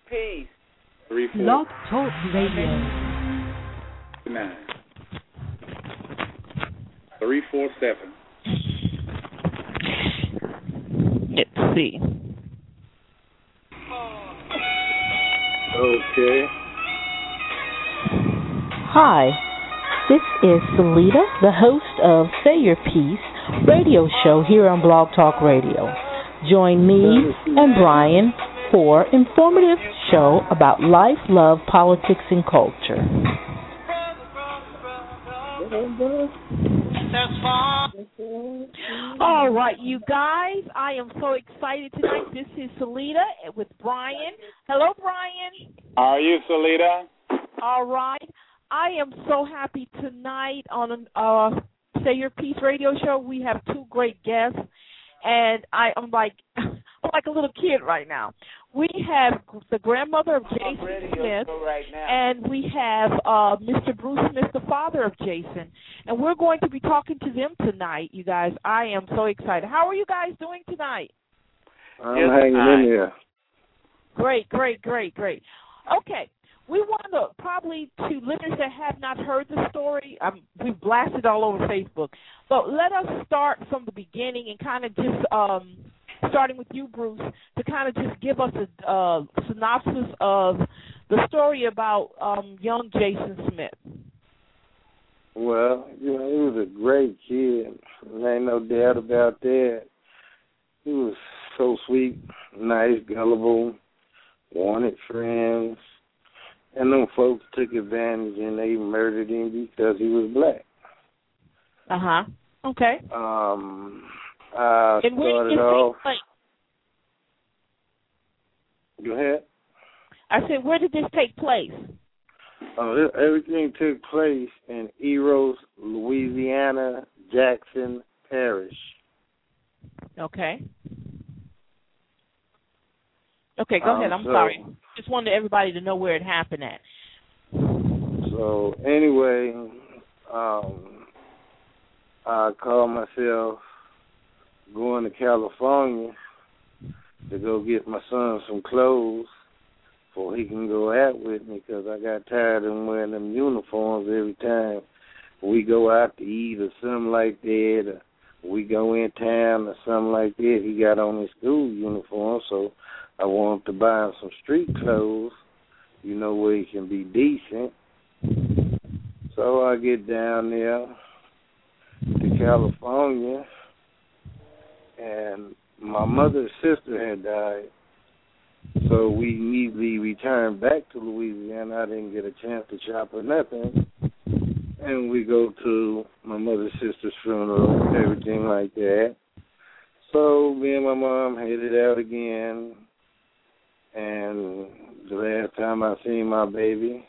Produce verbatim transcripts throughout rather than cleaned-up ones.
Peace. Three four. Blog Talk Radio. Nine. Three four seven. Let's see. Okay. Hi, this is Salita, the host of Say Your Piece radio show here on Blog Talk Radio. Join me and Brian for informative show about life, love, politics, and culture. All right, you guys, I am so excited tonight. This is Salita with Brian. Hello, Brian. How are you, Salita? All right. I am so happy tonight on uh, Say Your Piece radio show. We have two great guests, and I, I'm like I'm like a little kid right now. We have the grandmother of Jason Smith, right and we have uh, Mister Bruce Smith, the father of Jason, and we're going to be talking to them tonight, you guys. I am so excited. How are you guys doing tonight? I'm yes, hanging I... in here. Great, great, great, great. Okay. We want to probably, to listeners that have not heard the story, um, we've blasted all over Facebook, but let us start from the beginning and kind of just, um, starting with you, Bruce, to kind of just give us a uh, synopsis of the story about um, young Jason Smith. Well, you know, he was a great kid. There ain't no doubt about that. He was so sweet, nice, gullible, wanted friends. And them folks took advantage and they murdered him because he was black. Uh-huh. Okay. Um, I and started off... Place? Go ahead. I said, where did this take place? Oh, everything took place in Eros, Louisiana, Jackson Parish. Okay. Okay, go um, ahead. I'm so, sorry. Just wanted everybody to know where it happened at. So, anyway, um, I called myself going to California to go get my son some clothes so he can go out with me because I got tired of him wearing them uniforms every time we go out to eat or something like that, or we go in town or something like that. He got on his school uniform, so I wanted to buy him some street clothes, you know, where he can be decent. So I get down there to California, and my mother's sister had died. So we immediately returned back to Louisiana. I didn't get a chance to shop or nothing. And we go to my mother's sister's funeral, everything like that. So me and my mom headed out again. And the last time I seen my baby,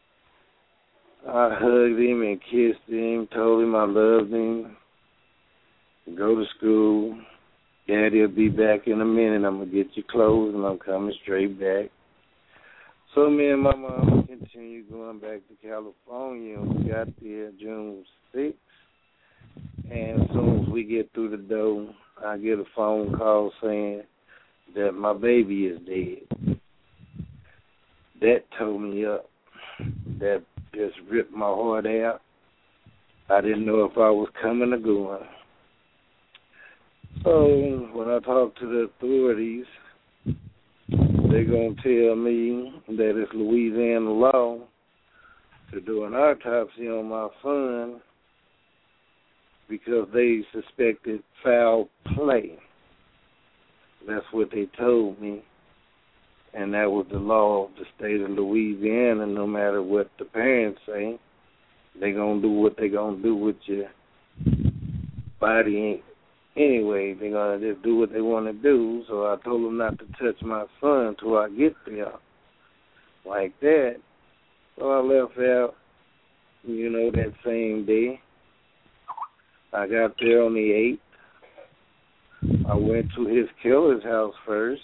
I hugged him and kissed him, told him I loved him. Go to school. Daddy'll be back in a minute. I'm going to get your clothes, and I'm coming straight back. So me and my mom continued going back to California, and we got there June sixth. And as soon as we get through the door, I get a phone call saying that my baby is dead. That tore me up. That just ripped my heart out. I didn't know if I was coming or going. So when I talk to the authorities, they're going to tell me that it's Louisiana law to do an autopsy on my son because they suspected foul play. That's what they told me, and that was the law of the state of Louisiana. No matter what the parents say, they're going to do what they're going to do with your body anyway. They're going to just do what they want to do, so I told them not to touch my son until I get there like that. So I left out, you know, that same day. I got there on the eighth. I went to his killer's house first,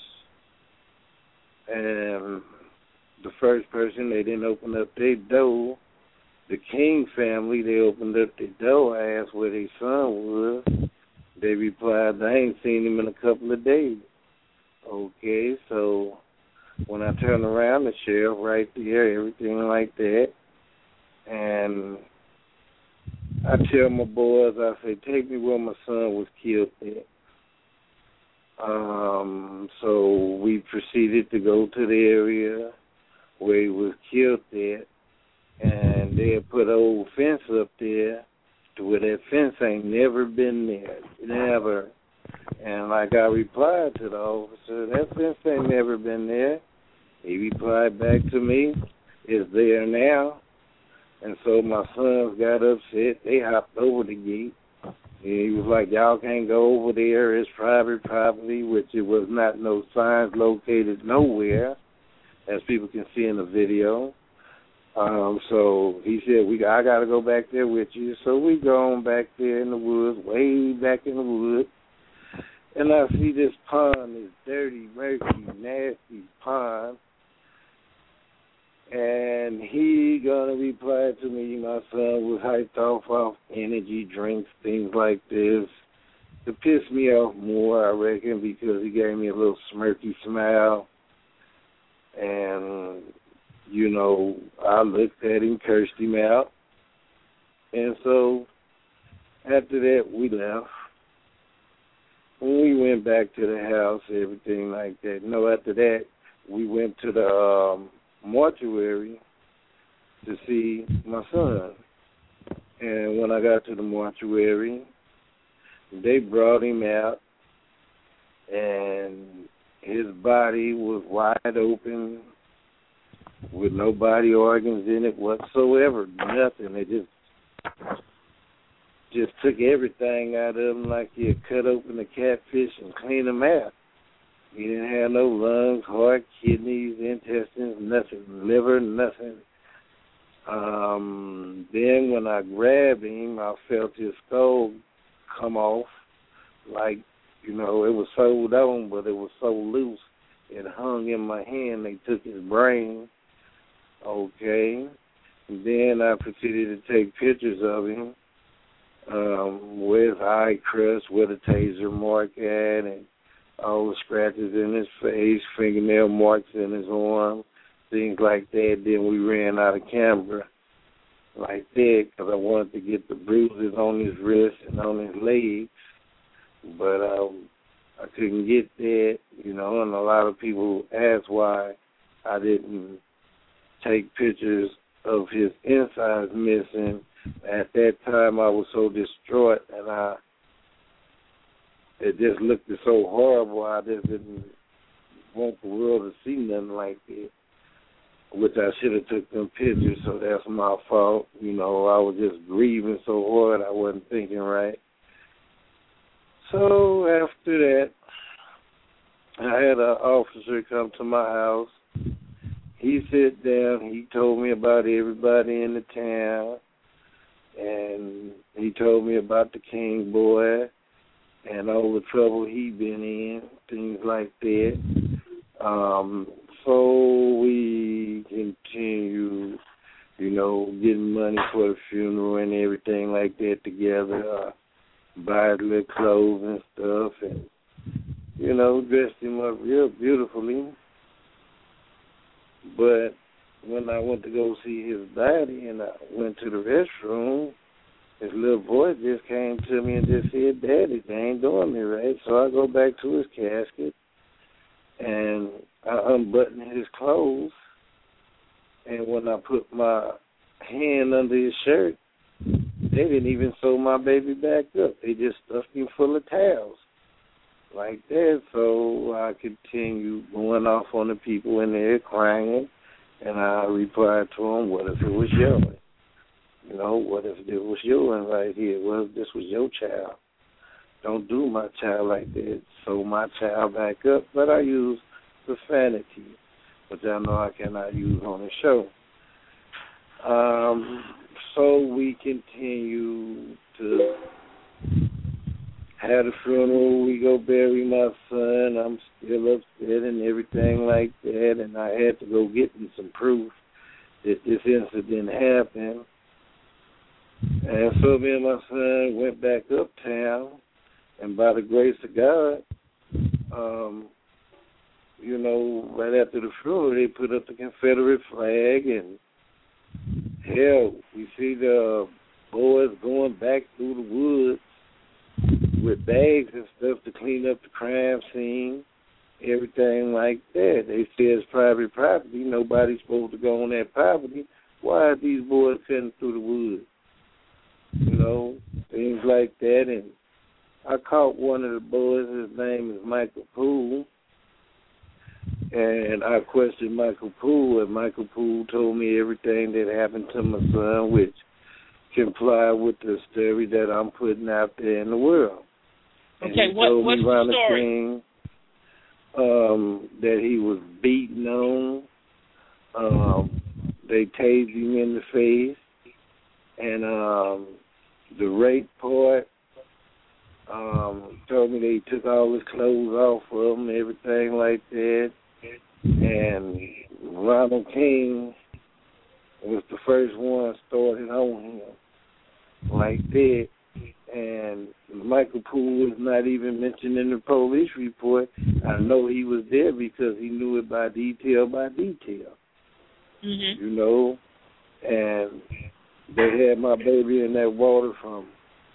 and the first person, they didn't open up their door. The King family, they opened up their door, asked where their son was. They replied, I ain't seen him in a couple of days. Okay, so when I turned around, the sheriff right there, everything like that. And I tell my boys, I say, take me where my son was killed at. Um, so we proceeded to go to the area where he was killed at, and they had put an old fence up there to where that fence ain't never been there, never. And like I replied to the officer, that fence ain't never been there. He replied back to me, it's there now. And so my sons got upset. They hopped over the gate. And he was like, y'all can't go over there. It's private property, which it was not no signs located nowhere, as people can see in the video. Um, so he said, "We, I got to go back there with you." So we go on back there in the woods, way back in the woods. And I see this pond, this dirty, murky, nasty pond. And he gonna reply to me, my son was hyped off off energy drinks, things like this, to piss me off more, I reckon, because he gave me a little smirky smile. And, you know, I looked at him, cursed him out. And so after that, we left. When we went back to the house, everything like that. No, after that, we went to the um, mortuary to see my son. And when I got to the mortuary, they brought him out, and his body was wide open with no body organs in it whatsoever, nothing. They just just took everything out of him like you cut open a catfish and clean him out. He didn't have no lungs, heart, kidneys, intestines, nothing, liver, nothing. Um, then when I grabbed him, I felt his skull come off. Like, you know, it was sewed on, but it was so loose. It hung in my hand. They took his brain. Okay. And then I proceeded to take pictures of him um, with eye crust, with a taser mark at, and all the scratches in his face, fingernail marks in his arm, things like that. Then we ran out of camera like that because I wanted to get the bruises on his wrist and on his legs, but um, I couldn't get that, you know, and a lot of people asked why I didn't take pictures of his insides missing. At that time, I was so distraught, and I it just looked so horrible. I just didn't want the world to see nothing like that, which I should have took them pictures, so that's my fault. You know, I was just grieving so hard, I wasn't thinking right. So after that, I had an officer come to my house. He sat down, he told me about everybody in the town, and he told me about the King boy and all the trouble he been in, things like that. Um, so we continue, you know, getting money for the funeral and everything like that together, uh, buy little clothes and stuff, and, you know, dressed him up real beautifully. But when I went to go see his body and I went to the restroom, his little voice just came to me and just said, "Daddy, they ain't doing me right." So I go back to his casket and I unbutton his clothes. And when I put my hand under his shirt, they didn't even sew my baby back up. They just stuffed him full of towels like that. So I continued going off on the people in there crying, and I replied to them, "What if it was yours? You know, what if it was yours right here? What if this was your child? Don't do my child like that. Sew my child back up." But I use profanity, which I know I cannot use on the show. Um, so we continue to have the funeral. We go bury my son. I'm still upset and everything like that, and I had to go get me some proof that this incident happened. And so me and my son went back uptown, and by the grace of God, um, you know, right after the funeral, they put up the Confederate flag, and hell, we see the boys going back through the woods with bags and stuff to clean up the crime scene, everything like that. They say it's private property. Nobody's supposed to go on that property. Why are these boys cutting through the woods? You know, things like that. And I caught one of the boys. His name is Michael Poole. And I questioned Michael Poole, and Michael Poole told me everything that happened to my son, which comply with the story that I'm putting out there in the world. And okay, he what, told what's me the around story? Thing, um, that he was beaten on. Um, they tased him in the face. And um, the rape part, um, told me they took all his clothes off of him, everything like that. And Ronald King was the first one started on him like that. And Michael Poole was not even mentioned in the police report. I know he was there because he knew it by detail by detail. Mm-hmm. You know, and they had my baby in that water from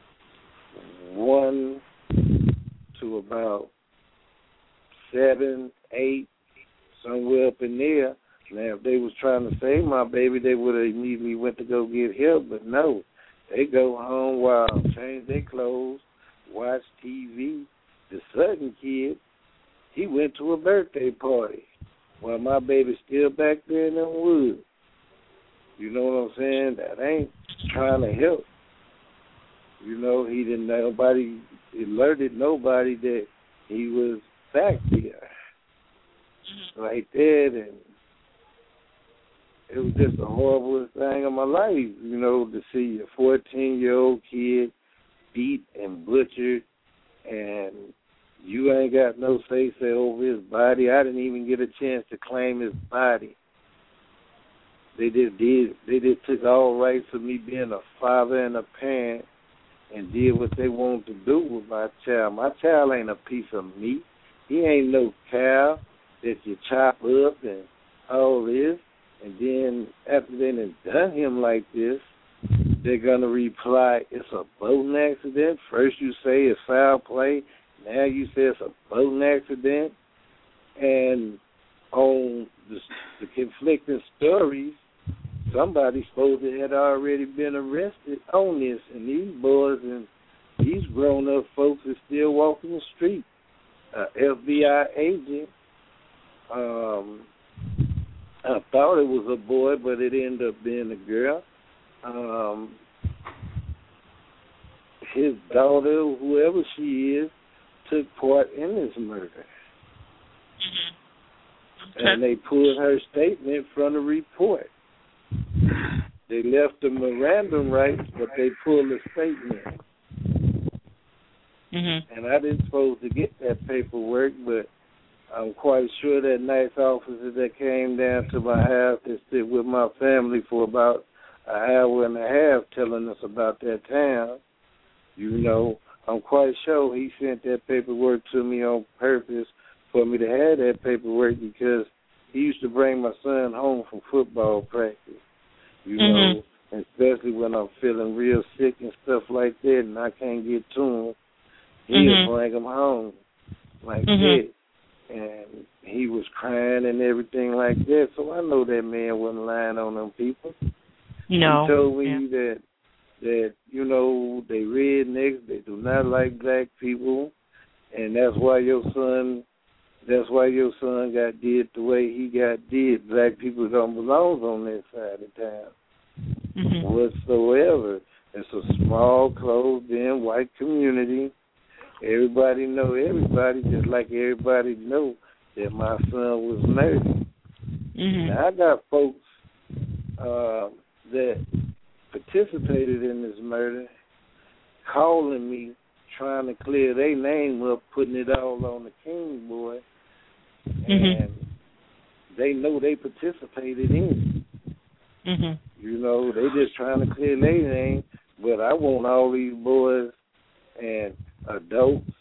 one to about seven, eight, somewhere up in there. Now, if they was trying to save my baby, they would have immediately went to go get help. But no, they go home while change their clothes, watch T V. The Sutton kid, he went to a birthday party while my baby's still back there in them woods. You know what I'm saying? That ain't trying to help. You know, he didn't, nobody alerted nobody that he was back there. Like that, and it was just the horriblest thing of my life, you know, to see a fourteen-year-old kid beat and butchered, and you ain't got no say-so over his body. I didn't even get a chance to claim his body. They just did. They just took all rights of me being a father and a parent and did what they wanted to do with my child. My child ain't a piece of meat. He ain't no cow that you chop up and all this, and then after they done done him like this, they're going to reply, it's a boating accident. First you say it's foul play, now you say it's a boating accident, and on the, the conflicting stories, somebody supposed to had already been arrested on this, and these boys and these grown-up folks are still walking the street. Uh, F B I agent, Um, I thought it was a boy, but it ended up being a girl. Um, his daughter, whoever she is, took part in this murder. Mm-hmm. Okay. And they pulled her statement from the report. They left the Miranda rights, but they pulled the statement. Mm-hmm. And I didn't supposed to get that paperwork, but I'm quite sure that nice officer that came down to my house to sit with my family for about an hour and a half telling us about that town, you know, I'm quite sure he sent that paperwork to me on purpose for me to have that paperwork because he used to bring my son home from football practice, you mm-hmm. know, and especially when I'm feeling real sick and stuff like that and I can't get to him, he'll mm-hmm. bring him home like mm-hmm. that. And he was crying and everything like that, so I know that man wasn't lying on them people. No. He told me yeah. that, that, you know, they rednecks, they do not like black people, and that's why your son, that's why your son got did the way he got did. Black people don't belong on that side of town mm-hmm. whatsoever. It's a small, closed-in white community. Everybody know everybody, just like everybody know that my son was murdered. Mm-hmm. Now, I got folks uh, that participated in this murder calling me, trying to clear their name up, putting it all on the King boy, mm-hmm. and they know they participated in it. Mm-hmm. You know, they just trying to clear their name, but I want all these boys and adults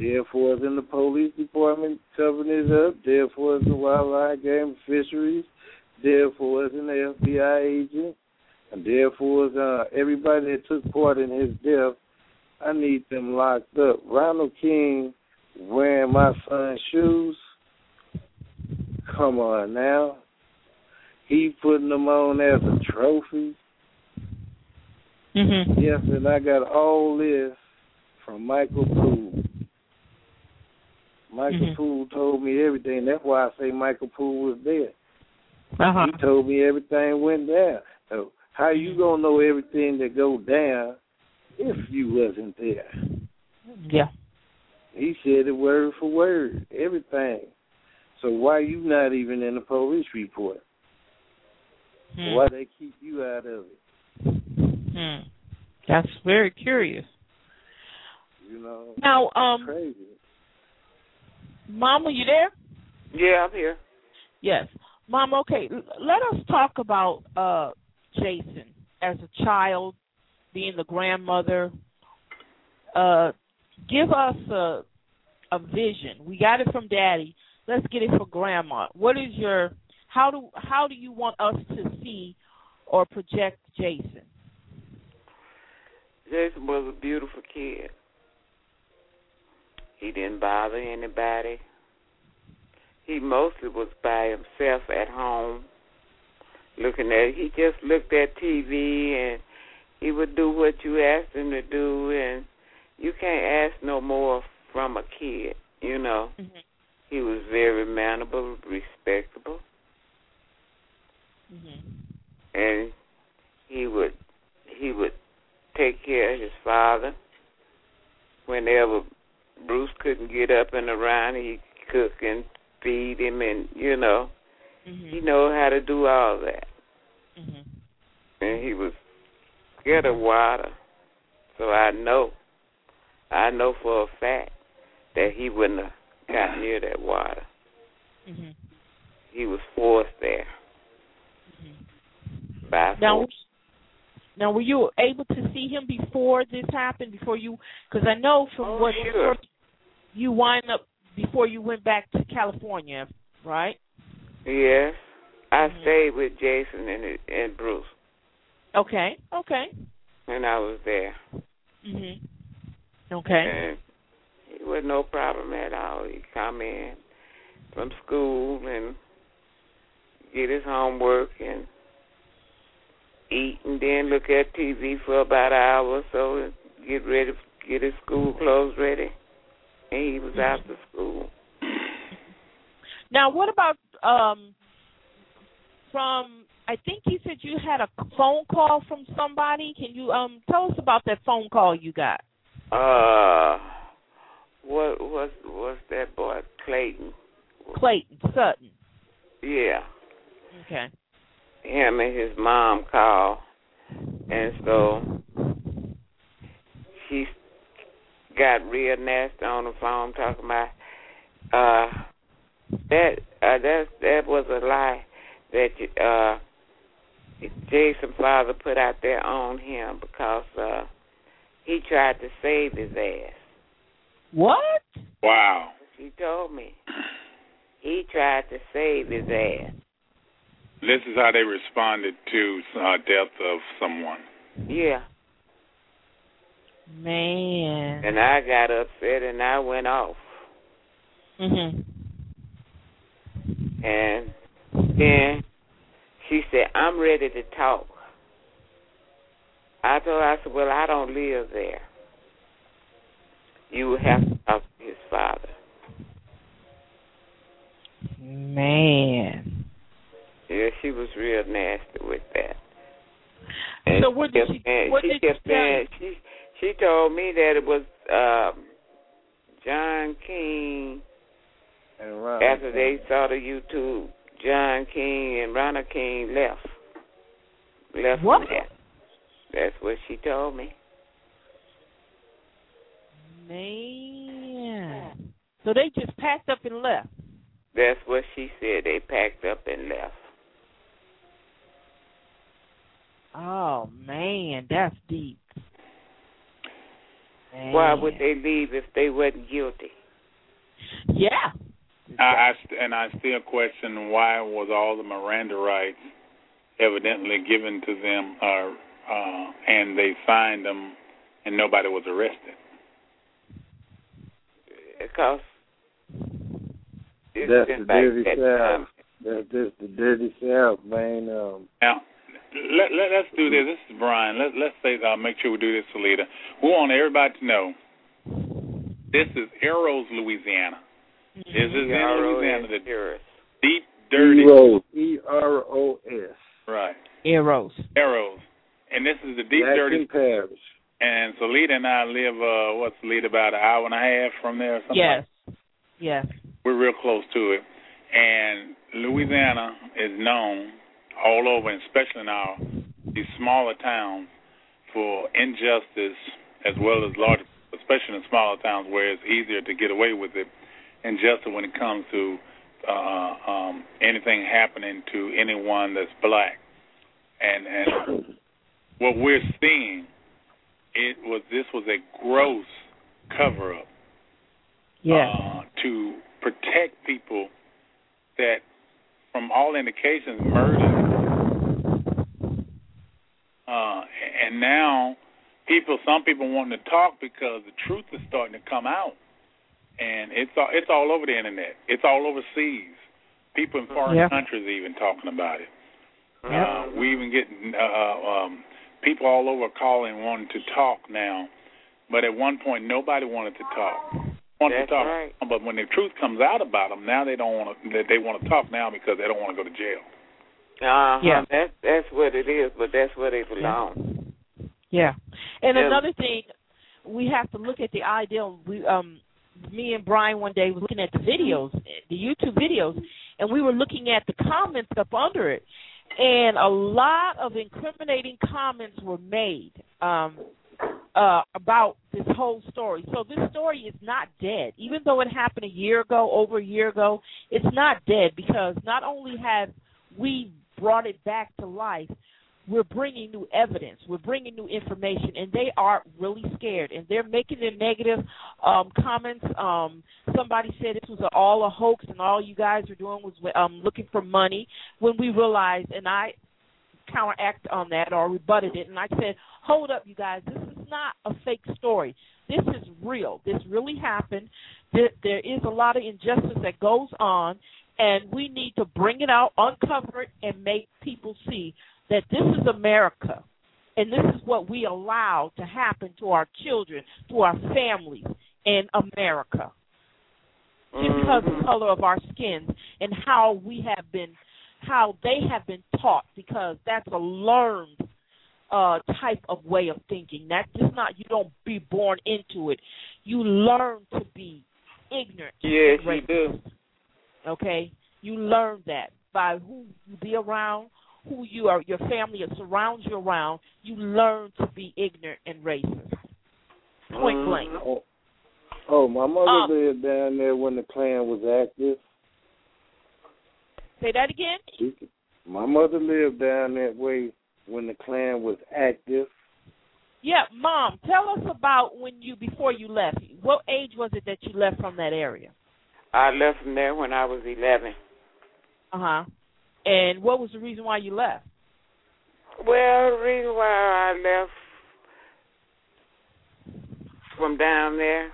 Therefore, it's in the police department covering it up. Therefore, it's the wildlife, game, fisheries. Therefore, it's in the F B I agent. And therefore, it's uh, everybody that took part in his death. I need them locked up. Ronald King wearing my son's shoes. Come on now. He putting them on as a trophy. Mm-hmm. Yes, and I got all this from Michael Poole. Michael mm-hmm. Poole told me everything. That's why I say Michael Poole was there. Uh-huh. He told me everything went down. So how you gonna know everything that go down if you wasn't there? Yeah. He said it word for word, everything. So why you not even in the police report? Hmm. Why they keep you out of it? Hmm. That's very curious. You know. Now, um, crazy. Mama, you there? Yeah, I'm here. Yes. Mom, okay, l- let us talk about uh, Jason as a child, being the grandmother. Uh, give us a, a vision. We got it from Daddy. Let's get it for Grandma. What is your, how do how do you want us to see or project Jason? Jason was a beautiful kid. He didn't bother anybody. He mostly was by himself at home, looking at. He just looked at T V, and he would do what you asked him to do, and you can't ask no more from a kid, you know. Mm-hmm. He was very mannerable, respectable, Mm-hmm. and he would he would take care of his father. Whenever Bruce couldn't get up and around, he'd cook and feed him, and, you know, Mm-hmm. he know how to do all that. Mm-hmm. And he was scared of water, so I know, I know for a fact that he wouldn't have got near that water. Mm-hmm. He was forced there Mm-hmm. by Now, force. now, were you able to see him before this happened? Before you, because I know from Oh, what sure. you wind up before you went back to California, right? Yes, I Mhm. stayed with Jason and and Bruce, Okay. Okay. and I was there. Mhm. Okay. And it was no problem at all. He'd come in from school and get his homework and eat, and then look at T V for about an hour or so and get ready, get his school clothes ready, and he was out of school. Now, what about um from? I think you said you had a phone call from somebody. Can you um tell us about that phone call you got? Uh, what was was that boy Clayton? Clayton Sutton. Yeah, Okay. him and his mom called, and so she got real nasty on the phone talking about uh that uh, that that was a lie that uh Jason's father put out there on him because uh he tried to save his ass. What? Wow. She told me he tried to save his ass. This is how they responded to uh, death of someone. Yeah. Man. And I got upset and I went off. Mhm. And then she said, I'm ready to talk. I told her, I said, well, I don't live there. You have to talk to his father. Man. Yeah, she was real nasty with that. And So what did she, she? kept, What she did kept she tell saying, you? she she told me that it was um, John King. And Ron After King. they saw the YouTube, John King and Ronald King left. Left What? from there. That's what she told me. Man. So they just packed up and left. That's what she said. They packed up and left. Oh man, that's deep. Man. Why would they leave if they wasn't guilty? Yeah. I, I st- and I still question why was all the Miranda rights evidently given to them, uh, uh, and they signed them, and nobody was arrested. Because it's that's been the like dirty that South. time. That's just the dirty South, man. Um, Now, let, let, let's do this. This is Brian. Let, let's say, uh, make sure we do this, Salida. We want everybody to know this is Eros, Louisiana. This is in Louisiana, the deep, dirty... Eros. E R O S. Right. Eros. Eros. And this is the deep, Jackson dirty... Parish. And Salida and I live, uh, what's Salida, about an hour and a half from there or something? Yes. Like Yes. We're real close to it. And Louisiana is known all over, and especially in our these smaller towns, for injustice as well as larger, especially in smaller towns where it's easier to get away with it, injustice when it comes to uh, um, anything happening to anyone that's black. And, and what we're seeing, it was this was a gross cover-up. Yes. Uh, to protect people that, from all indications, murdered. Uh, and now, people, some people wanting to talk because the truth is starting to come out, and it's all, it's all over the internet. It's all overseas. People in foreign yeah. countries even talking about it. Yeah. Uh, we even get uh, um, people all over calling wanting to talk now, but at one point nobody wanted to talk. Want That's to talk, right. but when the truth comes out about them, now they don't want to. They want to talk now because they don't want to go to jail. Uh-huh. Yeah. That's that's what it is, but that's where they belong. Yeah. And Yeah. another thing, we have to look at the ideal. We, um, me and Brian one day were looking at the videos, the YouTube videos, and we were looking at the comments up under it, and a lot of incriminating comments were made. Um, Uh, about this whole story. So this story is not dead. Even though it happened a year ago, over a year ago, it's not dead because not only have we brought it back to life, we're bringing new evidence. We're bringing new information, and they are really scared, and they're making their negative um, comments. Um, somebody said this was a, all a hoax, and all you guys are doing was um, looking for money, when we realized, and I counteract on that or rebutted it, and I said, hold up, you guys, this is not a fake story. This is real. This really happened. There, there is a lot of injustice that goes on, and we need to bring it out, uncover it, and make people see that this is America, and this is what we allow to happen to our children, to our families in America, just because of the color of our skins and how we have been, how they have been taught, because that's a learned uh, type of way of thinking. That's just not, you don't be born into it. You learn to be ignorant. Yes, and racist. you do. Okay? You learn that by who you be around, who you are, your family surrounds you around. You learn to be ignorant and racist. Point Mm. blank. Oh, oh, my mother Um, lived down there when the Klan was active. Say that again? She, my mother lived down that way when the Klan was active. Yeah, Mom, tell us about when you, before you left. What age was it that you left from that area? I left from there when I was eleven. Uh-huh. And what was the reason why you left? Well, the reason why I left from down there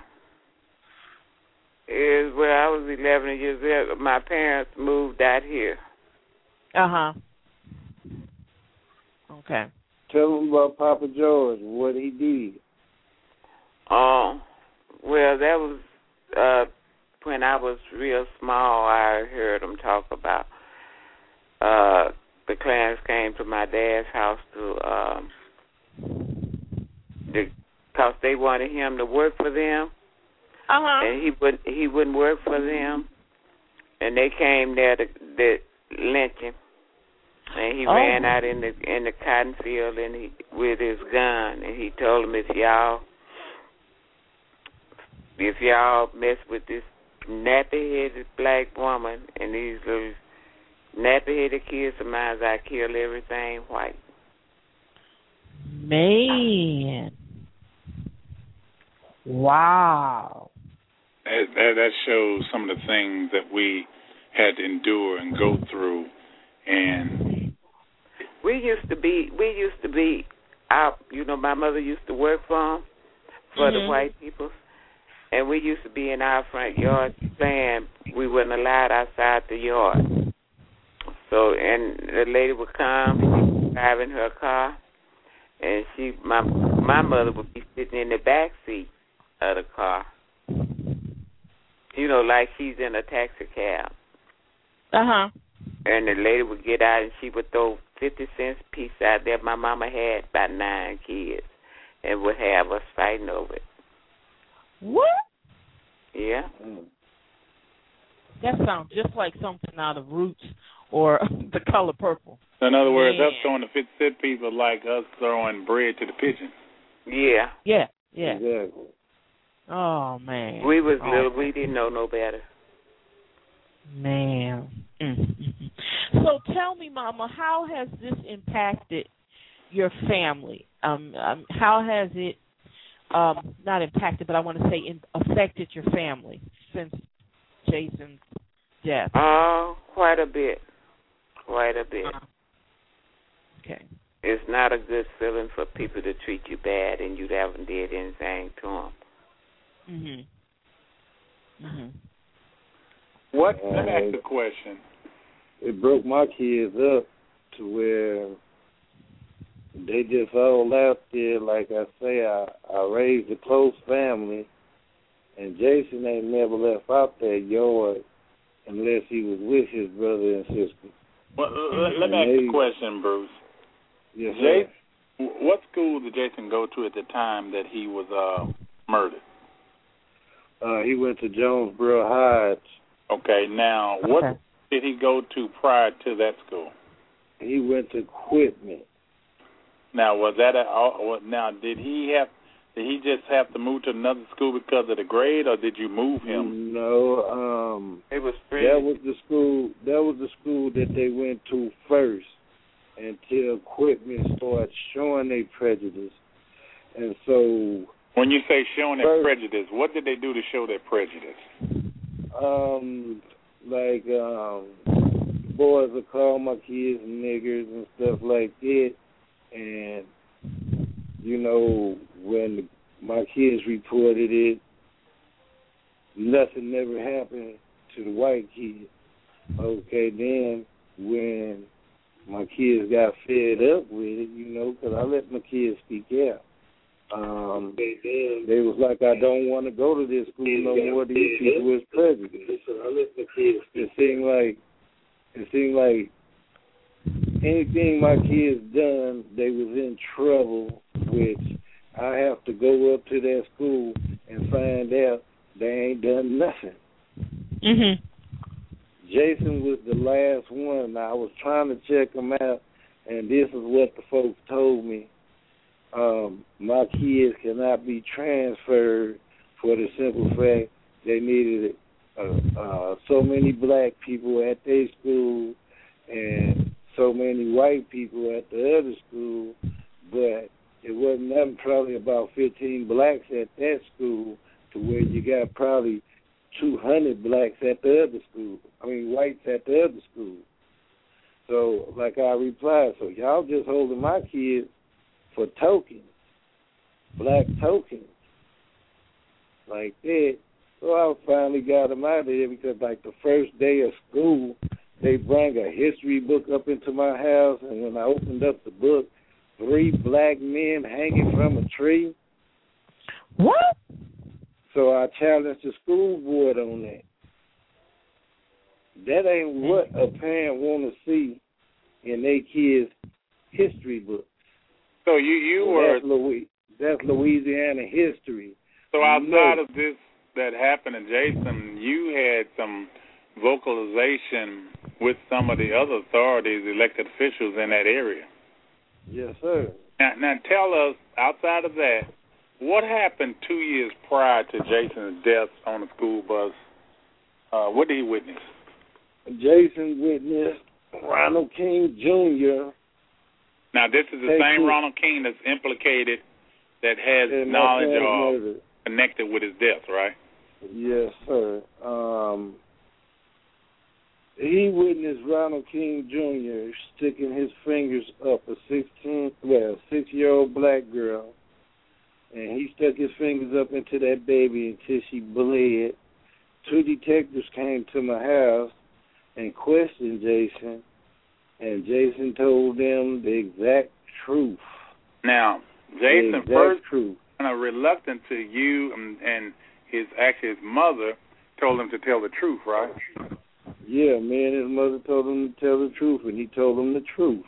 is when I was eleven years old, my parents moved out here. Uh-huh. Okay. Tell them about Papa George, what he did. Oh, well, that was uh, when I was real small. I heard them talk about uh, the Klans came to my dad's house to, um, because they wanted him to work for them. Uh-huh. And he wouldn't he wouldn't work for them, and they came there to, to lynch him. And he Oh. ran out in the in the cotton field and he with his gun, and he told them, if y'all if y'all mess with this nappy-headed black woman and these little nappy-headed kids of mine, I kill everything white. Man. Wow. that, that shows some of the things that we had to endure and go through. And we used to be, we used to be out. You know, my mother used to work for 'em, for mm-hmm. the white people, and we used to be in our front yard playing. We weren't allowed outside the yard. So, and the lady would come, she was driving her car, and she, my my mother would be sitting in the back seat of the car. You know, like she's in a taxi cab. Uh huh. And the lady would get out and she would throw fifty cents a piece out there. My mama had about nine kids and would have us fighting over it. What? Yeah. That sounds just like something out of Roots or The Color Purple. In other words, Man. us throwing the fifty cent people like us throwing bread to the pigeons. Yeah. Yeah, yeah. Exactly. Oh, man. We was oh. little. We didn't know no better. Man. Mm-hmm. So tell me, Mama, how has this impacted your family? Um, um, how has it, um, not impacted, but I want to say in, affected your family since Jason's death? Oh, quite a bit. Quite a bit. Uh, okay. It's not a good feeling for people to treat you bad and you haven't did anything to them. Mm-hmm. Mm-hmm. What? Let me ask the question. It broke my kids up to where they just all out there. Like I say, I, I raised a close family, and Jason ain't never left out that yard unless he was with his brother and sister. Well, let, let me ask the question, Bruce. Yes, Jason, what school did Jason go to at the time that he was uh, murdered? Uh, he went to Jonesboro Heights. Okay, now, what Okay. did he go to prior to that school? He went to Quitman. Now, was that a, now, did he have, did he just have to move to another school because of the grade, or did you move him? No, um, It was free. that was the school, that was the school that they went to first until Quitman started showing their prejudice. And so... When you say showing their prejudice, what did they do to show their prejudice? Um, like, um, boys would call my kids niggers and stuff like that. And, you know, when my kids reported it, nothing never happened to the white kids. Okay, then when my kids got fed up with it, you know, because I let my kids speak out. Um, they, they was like, I don't want to go to this school no more. These people is prejudiced. It seemed like, it seemed like anything my kids done, they was in trouble, which I have to go up to that school and find out they ain't done nothing. Mm-hmm. Jason was the last one. I was trying to check him out, and this is what the folks told me. Um, my kids cannot be transferred for the simple fact they needed uh, uh, so many black people at their school and so many white people at the other school, but it wasn't nothing, probably about fifteen blacks at that school to where you got probably two hundred blacks at the other school. I mean, whites at the other school. So, like I replied, so y'all just holding my kids for tokens, black tokens, like that. So I finally got them out of there because, like, the first day of school, they bring a history book up into my house, and when I opened up the book, three black men hanging from a tree. What? So I challenged the school board on that. That ain't what a parent want to see in their kids' history book. So you, you so were... That's, Louis, that's Louisiana history. So outside no. of this that happened to Jason, you had some vocalization with some of the other authorities, elected officials in that area. Yes, sir. Now, now tell us, outside of that, what happened two years prior to Jason's death on the school bus? Uh, what did he witness? Jason witnessed Ronald King Junior Now, this is the same Ronald King that's implicated, that has knowledge or connected with his death, right? Yes, sir. Um, he witnessed Ronald King Junior sticking his fingers up a sixteen, well, six-year-old black girl, and he stuck his fingers up into that baby until she bled. Two detectives came to my house and questioned Jason, and Jason told them the exact truth. Now, Jason the exact first truth. kind of reluctant to you, and, and his actually his mother told him to tell the truth, right? Yeah, me and his mother told him to tell the truth, and he told them the truth.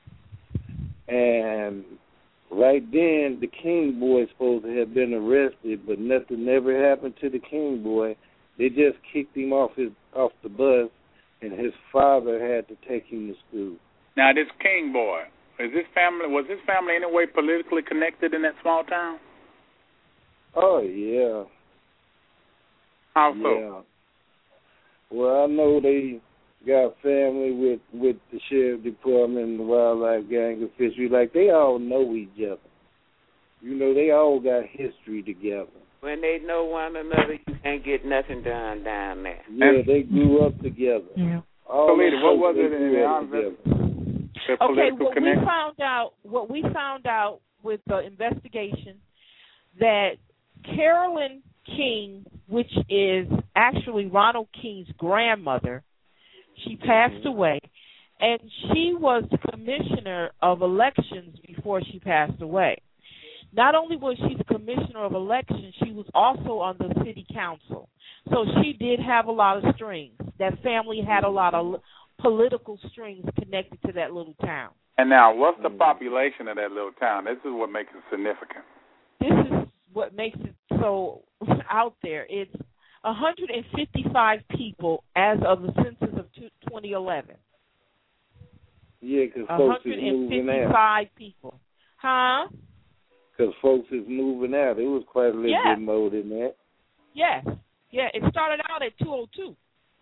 And right then, the King boy supposed to have been arrested, but nothing ever happened to the King boy. They just kicked him off his off the bus, and his father had to take him to school. Now, this King boy, is his family was his family in any way politically connected in that small town? Oh yeah. How so? Yeah. Well, I know they got family with with the sheriff department and the wildlife gang of fishery. Like, they all know each other. You know, they all got history together. When they know one another, you can't get nothing done down there. Yeah, they grew up together. Yeah. All So, Lady, what was they it in grew the up investigation? together. The Okay, political what connection? we found out, what we found out with the investigation, that Carolyn King, which is actually Ronald King's grandmother, she passed Mm-hmm. away, and she was the commissioner of elections before she passed away. Not only was she the commissioner of elections, she was also on the city council. So she did have a lot of strings. That family had a lot of political strings connected to that little town. And now, what's the population of that little town? This is what makes it significant. This is what makes it so out there. It's one hundred fifty-five people as of the census of twenty eleven. Yeah, because folks is moving out. one hundred fifty-five people. Huh? Because folks is moving out. It was quite a little Yeah. bit more than that. Yes. Yeah, it started out at two oh two.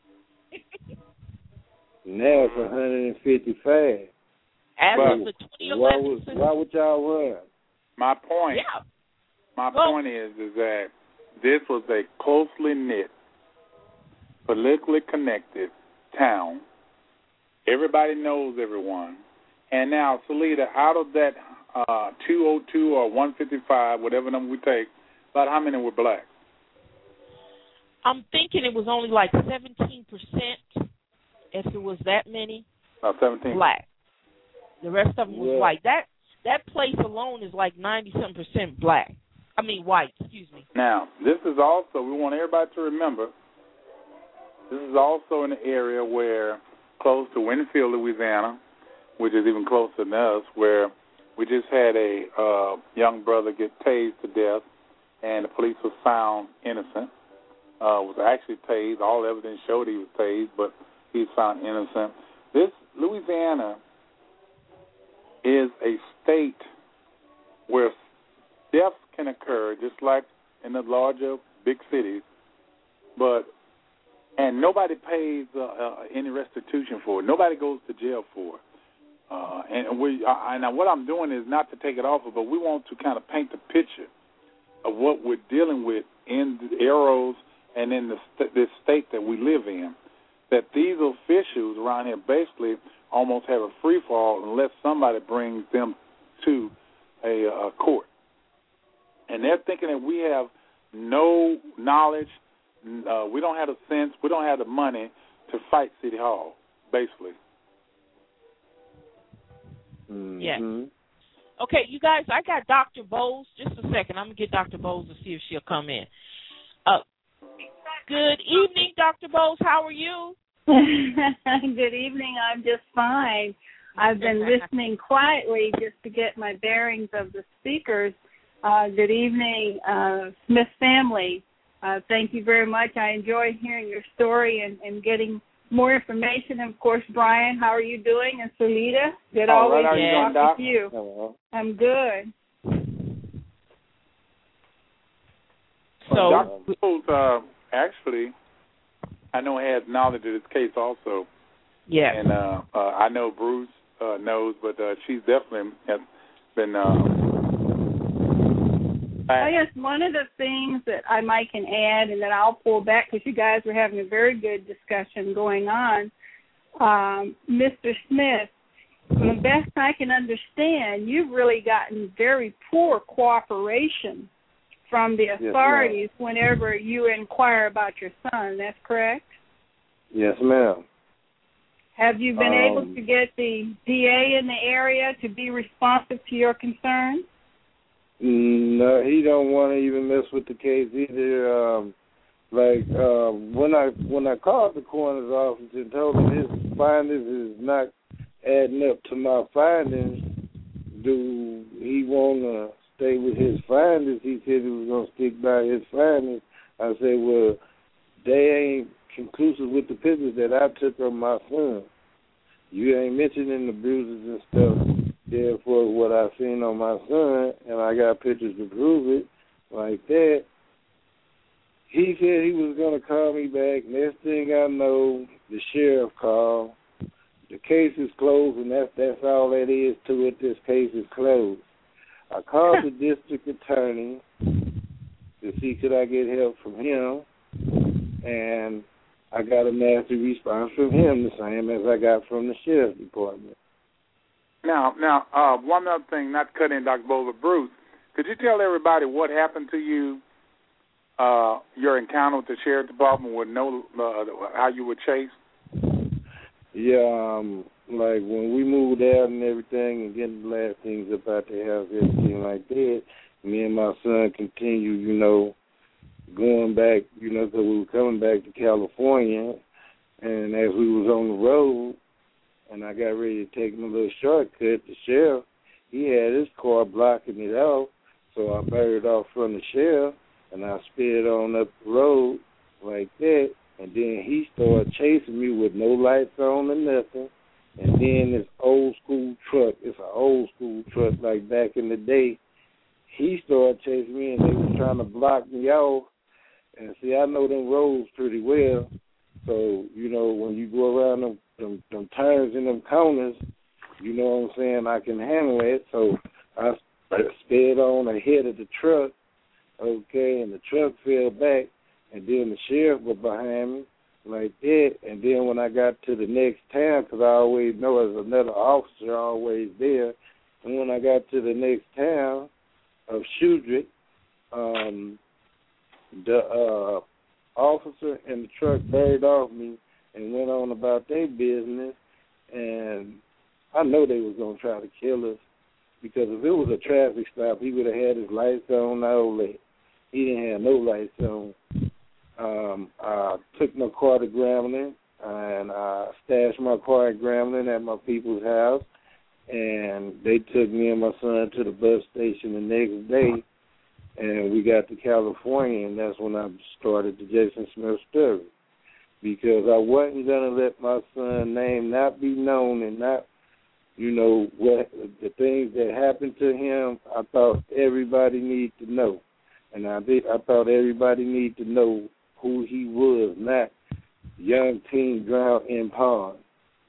Now it's one hundred fifty-five. As But of the twenty Why eleven would, census. why would y'all run? My point, Yeah. my Well- point is, is that this was a closely knit, politically connected town. Everybody knows everyone. And now, Salida, out of that uh, two oh two or one fifty-five, whatever number we take, about how many were black? I'm thinking it was only like seventeen percent, if it was that many, About seventeen. black. The rest of them was Yeah. white. That that place alone is like ninety-something percent black. I mean white, excuse me. Now, this is also, we want everybody to remember, this is also in an area where, close to Winfield, Louisiana, which is even closer than us, where we just had a uh, young brother get tased to death, and the police was found innocent. Uh, was actually tased. All evidence showed he was tased, but he was found innocent. This Louisiana is a state where deaths can occur, just like in the larger big cities, but and nobody pays uh, uh, any restitution for it. Nobody goes to jail for it. Uh, and we, uh, and what I'm doing is not to take it off of, but we want to kind of paint the picture of what we're dealing with in the Arrows and in the st- this state that we live in. That these officials around here basically almost have a free fall unless somebody brings them to a, a court. And they're thinking that we have no knowledge, uh, we don't have the sense, we don't have the money to fight City Hall, basically. Mm-hmm. Yes. Okay, you guys, I got Doctor Bowles. Just a second. I'm going to get Doctor Bowles to see if she'll come in. Uh, good evening, Doctor Bowles. How are you? Good evening. I'm just fine. I've been listening quietly just to get my bearings of the speakers. Uh, good evening, uh, Smith family. Uh, thank you very much. I enjoy hearing your story and, and getting more information. And, of course, Brian, how are you doing? And Salida, good All always right, to you talk doing, with you. Hello. I'm good. So, Doctor Bowles, uh, actually, I know has knowledge of this case also. yes. And uh, uh, I know Bruce uh, knows, but uh, she's definitely has been uh, I guess one of the things that I might can add, and then I'll pull back because you guys were having a very good discussion going on, um, Mister Smith, from the best I can understand, you've really gotten very poor cooperation from the authorities yes, whenever you inquire about your son. That's correct? Yes, ma'am. Have you been um, able to get the D A in the area to be responsive to your concerns? No, he don't want to even mess with the case either. Um, like uh, when I when I called the coroner's office and told him his findings is not adding up to my findings, do he want to stay with his findings? He said he was going to stick by his findings. I said, well, they ain't conclusive with the pictures that I took of my son. You ain't mentioning the bruises and stuff. Therefore, what I seen on my son, and I got pictures to prove it, like that, he said he was going to call me back. Next thing I know, the sheriff called. The case is closed, and that's, that's all that is to it. This case is closed. I called the district attorney to see could I get help from him, and I got a nasty response from him, the same as I got from the sheriff's department. Now, now, uh, one other thing, not to cut in, Doctor Bowler, Bruce, could you tell everybody what happened to you, uh, your encounter with the sheriff's department, with no, uh, how you were chased? Yeah, um, like when we moved out and everything and getting the last things about the house, everything like that, me and my son continued, you know, going back, you know, because we were coming back to California, and as we was on the road, and I got ready to take my little shortcut, the sheriff, he had his car blocking it off, so I buried off from the sheriff, and I sped on up the road like that, and then he started chasing me with no lights on or nothing, and then this old school truck, it's an old school truck like back in the day, he started chasing me, and they was trying to block me off, and see, I know them roads pretty well, so, you know, when you go around them, them, them turns and them corners, you know what I'm saying, I can handle it. So I sped on ahead of the truck, okay, and the truck fell back, and then the sheriff was behind me like that. And then when I got to the next town, because I always know there's another officer always there, and when I got to the next town of Shudrick, um, the uh, officer and the truck buried off me and went on about their business, and I know they was going to try to kill us, because if it was a traffic stop, he would have had his lights on, all that. He didn't have no lights on. Um, I took my car to Grambling, and I stashed my car at Grambling at my people's house, and they took me and my son to the bus station the next day, and we got to California, and that's when I started the Jason Smith story, because I wasn't going to let my son's name not be known, and not, you know, what the things that happened to him, I thought everybody needed to know. And I did. I thought everybody needed to know who he was, not young teen drowned in pond.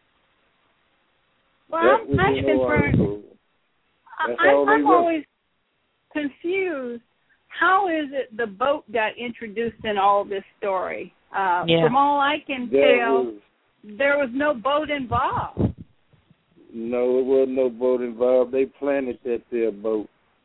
Well, I'm kind of concerned. I'm, I'm always confused. How is it the boat got introduced in all this story? Uh, yeah. From all I can there tell, was, there was no boat involved. No, it wasn't no boat involved. They planted that there boat.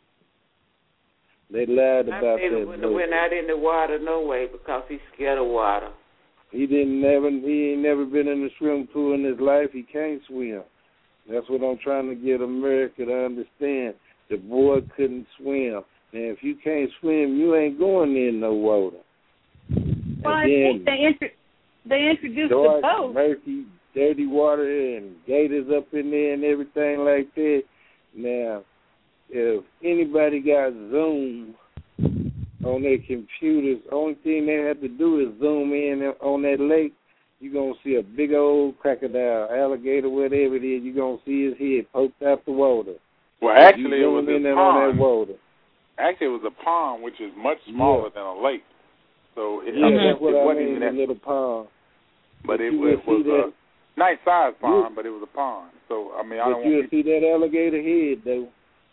They lied about I that wouldn't boat. have went out in the water no way, because he's scared of water. He didn't never. He ain't never been in a swimming pool in his life. He can't swim. That's what I'm trying to get America to understand. The boy couldn't swim. Now, if you can't swim, you ain't going in no water. Well, I think they, intro- they introduced dark, the boat. murky, dirty water and gators up in there and everything like that. Now, if anybody got Zoom on their computers, only thing they have to do is zoom in on that lake. You're going to see a big old crocodile, alligator, whatever it is. You're going to see his head poked out the water. Well, actually, it was in a on pond. that water. Actually, it was a pond, which is much smaller yeah. than a lake. So it, yeah, I mean, that's what it I wasn't mean, even a that, little pond. But it, you it was that. a nice-sized pond, you, but it was a pond. So, I mean, I but don't you'll want see that alligator head, though.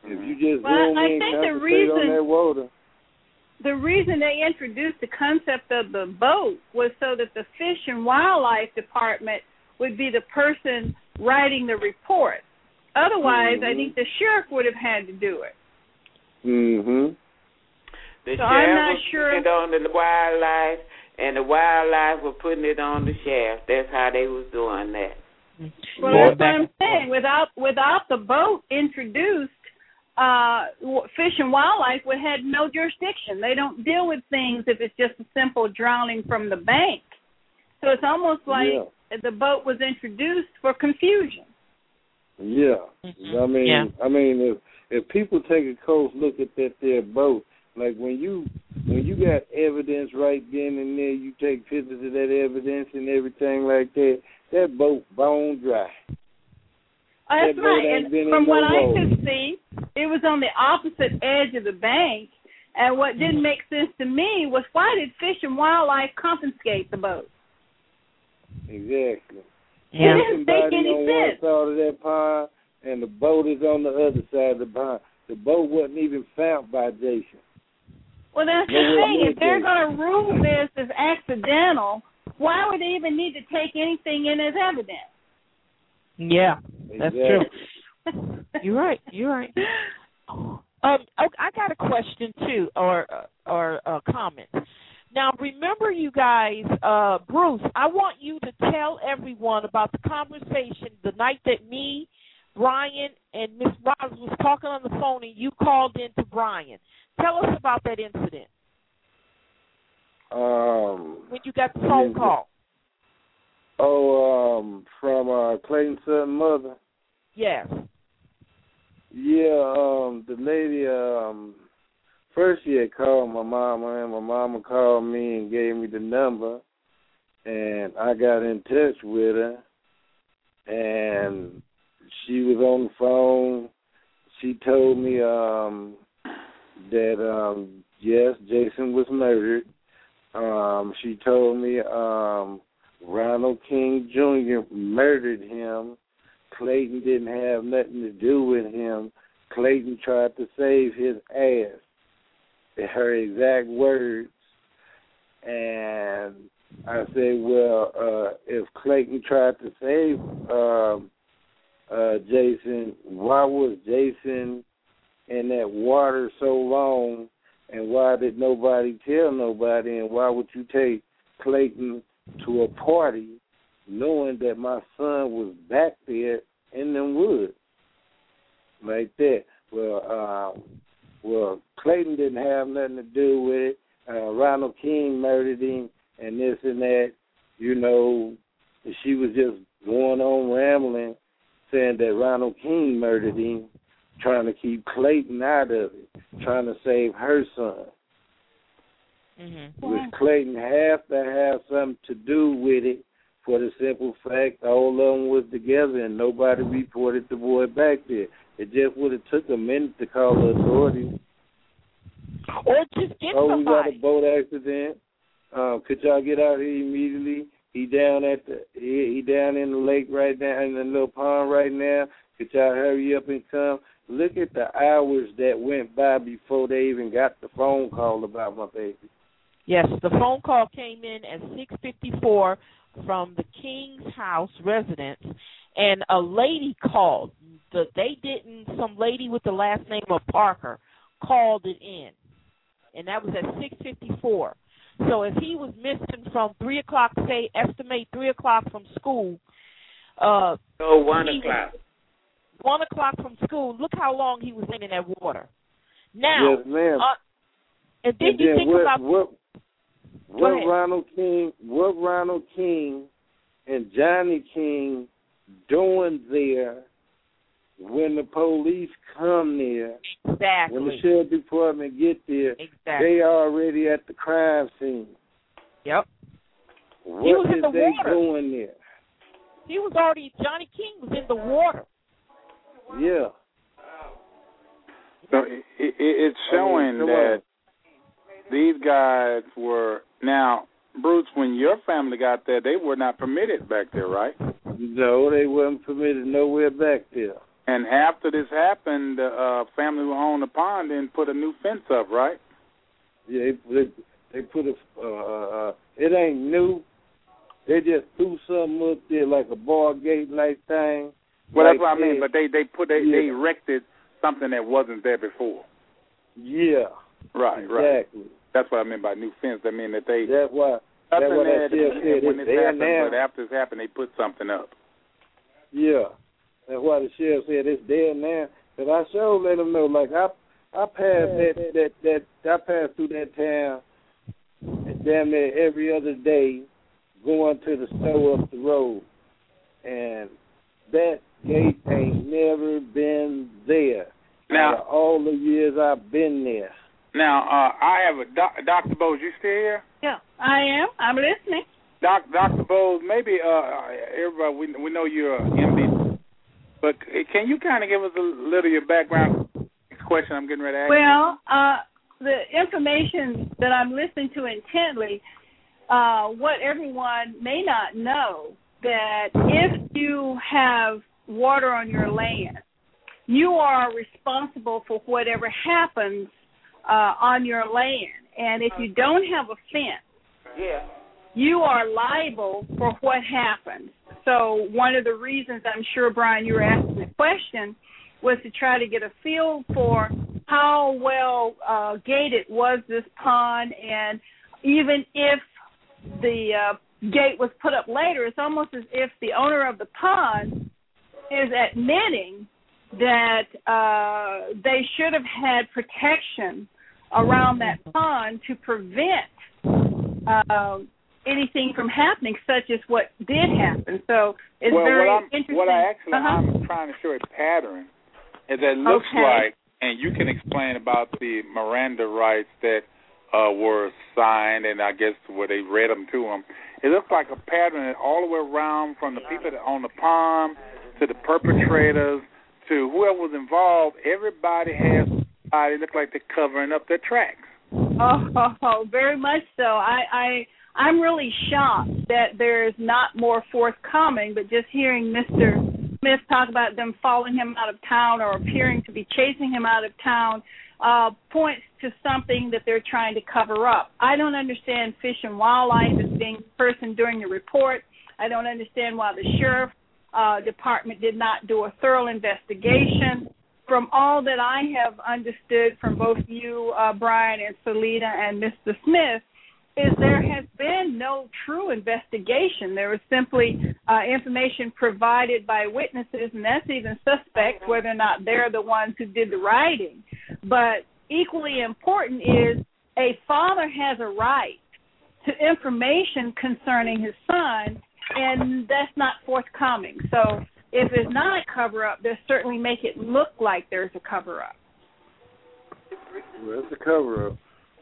If you just well, zoom I in, think the concentrate reason on that water. the reason they introduced the concept of the boat was so that the Fish and Wildlife Department would be the person writing the report. Otherwise, mm-hmm. I think the sheriff would have had to do it. Mhm. The so sheriff I'm not was sure. putting it on the wildlife, and the wildlife were putting it on the sheriff. That's how they was doing that. Well, Yeah, that's what I'm saying. Without without the boat introduced, uh, Fish and Wildlife would have had no jurisdiction. They don't deal with things if it's just a simple drowning from the bank. So it's almost like yeah. the boat was introduced for confusion. Yeah. Mm-hmm. I mean, yeah. I mean, if if people take a close look at that their boat, like when you when you got evidence right then and there, you take pictures of that evidence and everything like that. That boat bone dry. Oh, that's that right. And from what no I road. could see, it was on the opposite edge of the bank. And what didn't make sense to me was why did Fish and Wildlife confiscate the boat? Exactly. Yeah. It didn't make any on sense. one side of that pond, and the boat is on the other side of the pond. The boat wasn't even found by Jason. Well, that's the thing. If they're going to rule this as accidental, why would they even need to take anything in as evidence? Yeah, that's exactly. true. You're right. You're right. Um, okay, I got a question too, or or a comment. Now, remember, you guys, uh, Bruce, I want you to tell everyone about the conversation the night that me, Brian, and Miss Roberts was talking on the phone, and you called in to Brian. Tell us about that incident. Um, when you got the phone call. Oh, um, from uh, Clayton's son mother. Yes. Yeah, um, the lady, um, first she had called my mama, and my mama called me and gave me the number, and I got in touch with her, and she was on the phone. She told me um, that, um, yes, Jason was murdered. Um, she told me um, Ronald King Junior murdered him. Clayton didn't have nothing to do with him. Clayton tried to save his ass. Her exact words. And I said, well, uh, if Clayton tried to save uh, uh, Jason, why was Jason in that water so long, and why did nobody tell nobody, and why would you take Clayton to a party knowing that my son was back there in them woods like that? Well, uh, well, Clayton didn't have nothing to do with it. Uh, Ronald King murdered him and this and that. You know, she was just going on rambling, saying that Ronald King murdered him, trying to keep Clayton out of it, trying to save her son. Mm-hmm. Which Clayton have to have something to do with it, for the simple fact all of them was together and nobody reported the boy back there. It just would have took a minute to call the authorities. Or just get oh, somebody. Oh, we got a boat accident. Um, could y'all get out here immediately? He down at the he, he down in the lake right now, in the little pond right now. Could y'all hurry up and come? Look at the hours that went by before they even got the phone call about my baby. Yes, the phone call came in at six fifty-four from the King's house residence, and a lady called. The, they didn't, some lady with the last name of Parker called it in, and that was at six fifty-four. So if he was missing from three o'clock, say, estimate three o'clock from school. Uh, oh, one o'clock. Was, one o'clock from school. Look how long he was in that water. Now, yes, ma'am. Uh, and then and you then think what, about what, what Ronald King, what Ronald King and Johnny King doing there when the police come there, exactly. when the sheriff department get there, exactly. they are already at the crime scene. Yep. What he was is in the they water. doing there? He was already, Johnny King was in the water. Yeah. So it, it, it's showing I mean, that on. These guys were, now, Bruce, when your family got there, they were not permitted back there, right? No, they weren't permitted nowhere back there. And after this happened, the uh, family who owned the pond then put a new fence up, right? Yeah, they they, they put a. Uh, uh, it ain't new. They just threw something up there like a bar gate like thing. Well, like that's what I mean. that. But they they put they, yeah. they erected something that wasn't there before. Yeah. Right. Exactly. Right. That's what I meant by new fence. I mean that they. That's why. That's nothing what there that sheriff said. when It's this there happened, now. but after this happened, they put something up. Yeah. That's why the sheriff said it's there now. But I sure let them know. Like I, I passed that that that I passed through that town, damn near every other day, going to the store up the road, and that gate ain't never been there. Now, out of all the years I've been there. Now, uh, I have a doc, Doctor Bowles. You still here? Yeah, I am. I'm listening. Doc, Doctor Bowles, maybe uh, everybody we we know you're a M D, but can you kind of give us a little of your background? Next question I'm getting ready to ask. Well, uh, the information that I'm listening to intently, uh, what everyone may not know, that if you have water on your land, you are responsible for whatever happens uh, on your land. And if you don't have a fence, Yeah. you are liable for what happens. So one of the reasons I'm sure, Brian, you were asking the question was to try to get a feel for how well uh, gated was this pond, and even if the uh, gate was put up later, it's almost as if the owner of the pond is admitting that uh, they should have had protection around that pond to prevent uh, anything from happening, such as what did happen. So it's well, very what I'm, interesting. What I actually uh-huh. I'm trying to show a pattern is that it looks okay. like, and you can explain about the Miranda rights that uh, were signed, and I guess where they read them to them. It looks like a pattern all the way around, from the people that own the pond to the perpetrators to whoever was involved. Everybody has somebody look like they're covering up their tracks. Oh, oh, oh, very much so. I, I, I'm really shocked that there is not more forthcoming, but just hearing Mister Smith talk about them following him out of town or appearing to be chasing him out of town uh, points to something that they're trying to cover up. I don't understand Fish and Wildlife as being the person doing the report. I don't understand why the sheriff uh, department did not do a thorough investigation. From all that I have understood from both you, uh, Brian, and Salita and Mister Smith, is there has been no true investigation. There was simply uh, information provided by witnesses, and that's even suspect whether or not they're the ones who did the writing. But equally important is a father has a right to information concerning his son, and that's not forthcoming. So if it's not a cover-up, they'll certainly make it look like there's a cover-up. Well, it's a cover-up.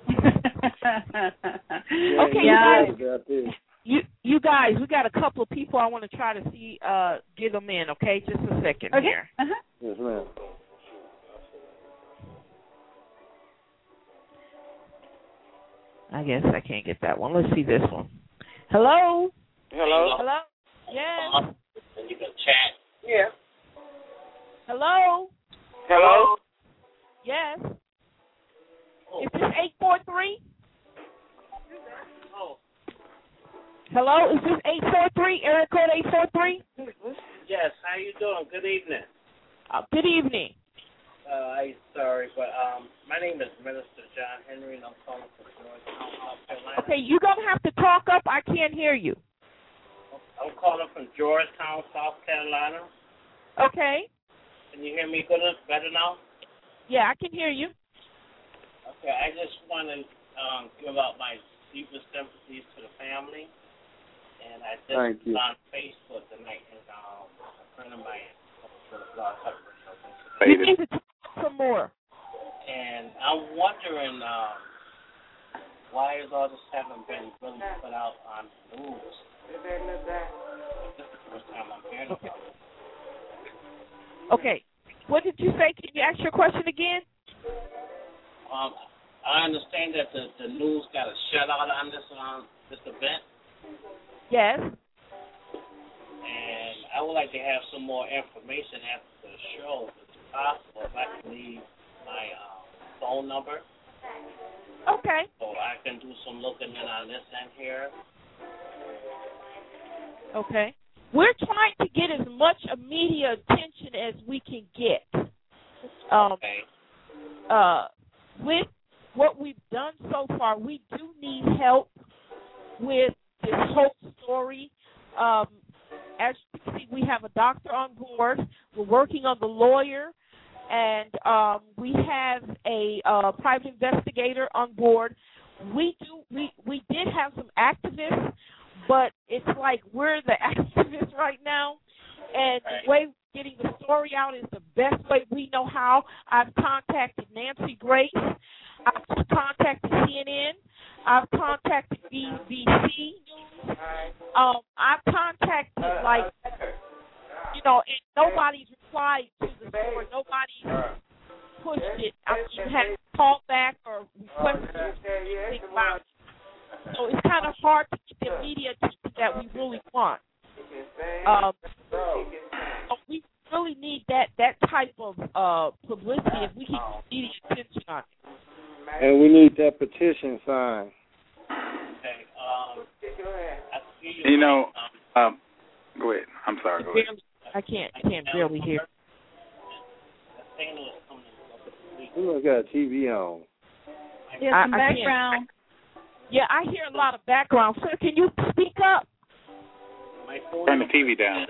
Okay, yeah. you guys, you, you guys, we got a couple of people I want to try to see, uh, get them in, okay? Just a second okay. here. Uh-huh. Yes, ma'am. I guess I can't get that one. Let's see this one. Hello? Hello? Hello? Yes? And you can chat. Yeah. Hello? Hello? Yes? Is this eight four three? Oh, Hello? Is this eight four three? Area code eight four three? yes. How you doing? Good evening. Uh, good evening. Uh, I'm sorry, but um, my name is Minister John Henry, and I'm calling from Georgetown, South Carolina. Okay, you're going to have to talk up. I can't hear you. I'm calling from Georgetown, South Carolina. Okay. Can you hear me good better now? Yeah, I can hear you. Okay, I just want to um, give out my deepest sympathies to the family. And I just Thank you. on Facebook tonight, and um, a friend of mine was uh, You need to talk some more. And I'm wondering um, why is all this haven't been really put out on the news? This is the first time I'm hearing about it. Okay. What did you say? Can you ask your question again? Um, I understand that the, the news got a shutout on this on this event. Yes. And I would like to have some more information after the show, if it's possible, if I can leave my uh, phone number. Okay. So I can do some looking in on this end here. Okay. We're trying to get as much media attention as we can get. Um, okay. Uh, with what we've done so far, we do need help with this whole story. Um, as you can see, we have a doctor on board. We're working on the lawyer, and um, we have a uh, private investigator on board. We do. We we did have some activists, but it's like we're the activists right now, and the way we're getting the story out is the best way we know how. I've contacted Nancy Grace. I've contacted C N N. I've contacted B B C News. Um, I've contacted, like, you know, and nobody's replied to the story. Nobody's pushed it. I mean, had called back or requested anything about it. So it's kind of hard to get the media attention that we really want. Um, so we really need that, that type of uh, publicity if we can get media attention on it. And we need that petition signed. Okay. Um, you know, um, go ahead. I'm sorry. Go ahead. I can't. I can't barely hear. We must got a T V on. There's some I, I background. Yeah, I hear a lot of background. Sir, can you speak up? Turn the T V down.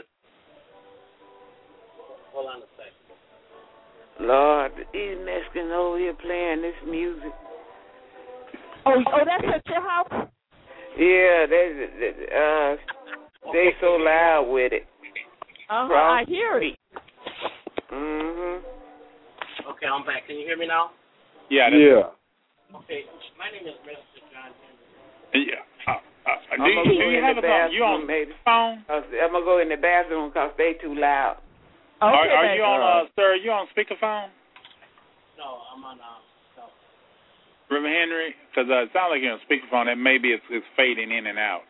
Hold on a second. Lord, these Mexicans over here playing this music. Oh, oh, that's at your house? Yeah, they, they, uh, they so loud with it. Uh-huh, I hear it. Mhm. Okay, I'm back. Can you hear me now? Yeah. Yeah. Okay, my name is Mister John Henry. Yeah. Uh, uh, do I'm you, gonna do go you in have the a phone? You on bathroom, maybe. phone? I'm gonna go in the bathroom because they too loud. Okay, are, are you baby. on, uh, sir? Are you on speakerphone? No, I'm on. Uh, no. Reverend Henry, because uh, it sounds like you're on speakerphone, and maybe it's, it's fading in and out.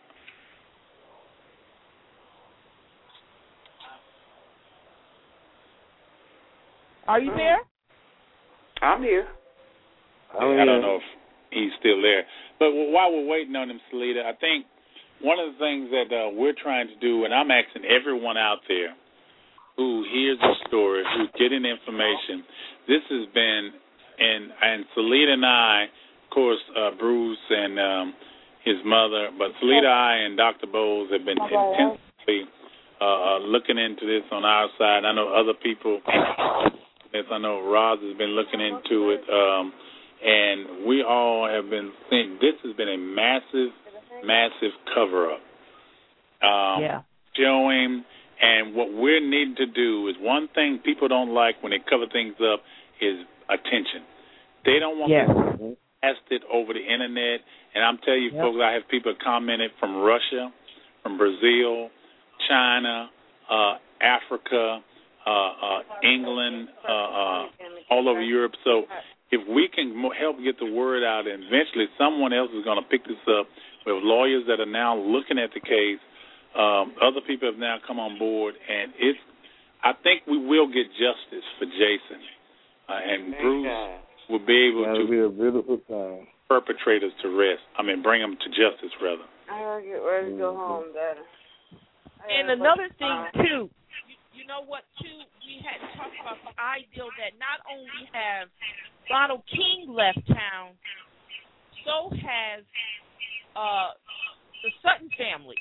Are you there? I'm here. Oh, I don't yeah. know if he's still there. But while we're waiting on him, Salida, I think one of the things that uh, we're trying to do, and I'm asking everyone out there who hears the story, who's getting information, this has been, and and Salida and I, of course, uh, Bruce and um, his mother, but Salida, I, and Doctor Bowles have been intensely uh, looking into this on our side. I know other people, as I know Roz has been looking into it, um, and we all have been saying this has been a massive, massive cover-up. Um, yeah. Showing, and what we're needing to do is one thing people don't like when they cover things up is attention. They don't want Yes. to cast it over the Internet. And I'm telling you, Yep. folks, I have people commented from Russia, from Brazil, China, uh, Africa, uh, uh, England, uh, uh, all over Europe. So if we can mo- help get the word out, and eventually someone else is going to pick this up. We have lawyers that are now looking at the case. Um, other people have now come on board, and it's. I think we will get justice for Jason, uh, and Bruce will be able That'll to be a beautiful thing. perpetrators to rest. I mean, bring them to justice, rather. I gotta get ready to go home, Daddy. And another thing, too, you, you know what, too, we had talked about the ideal that not only have Ronald King left town, so has uh, the Sutton family.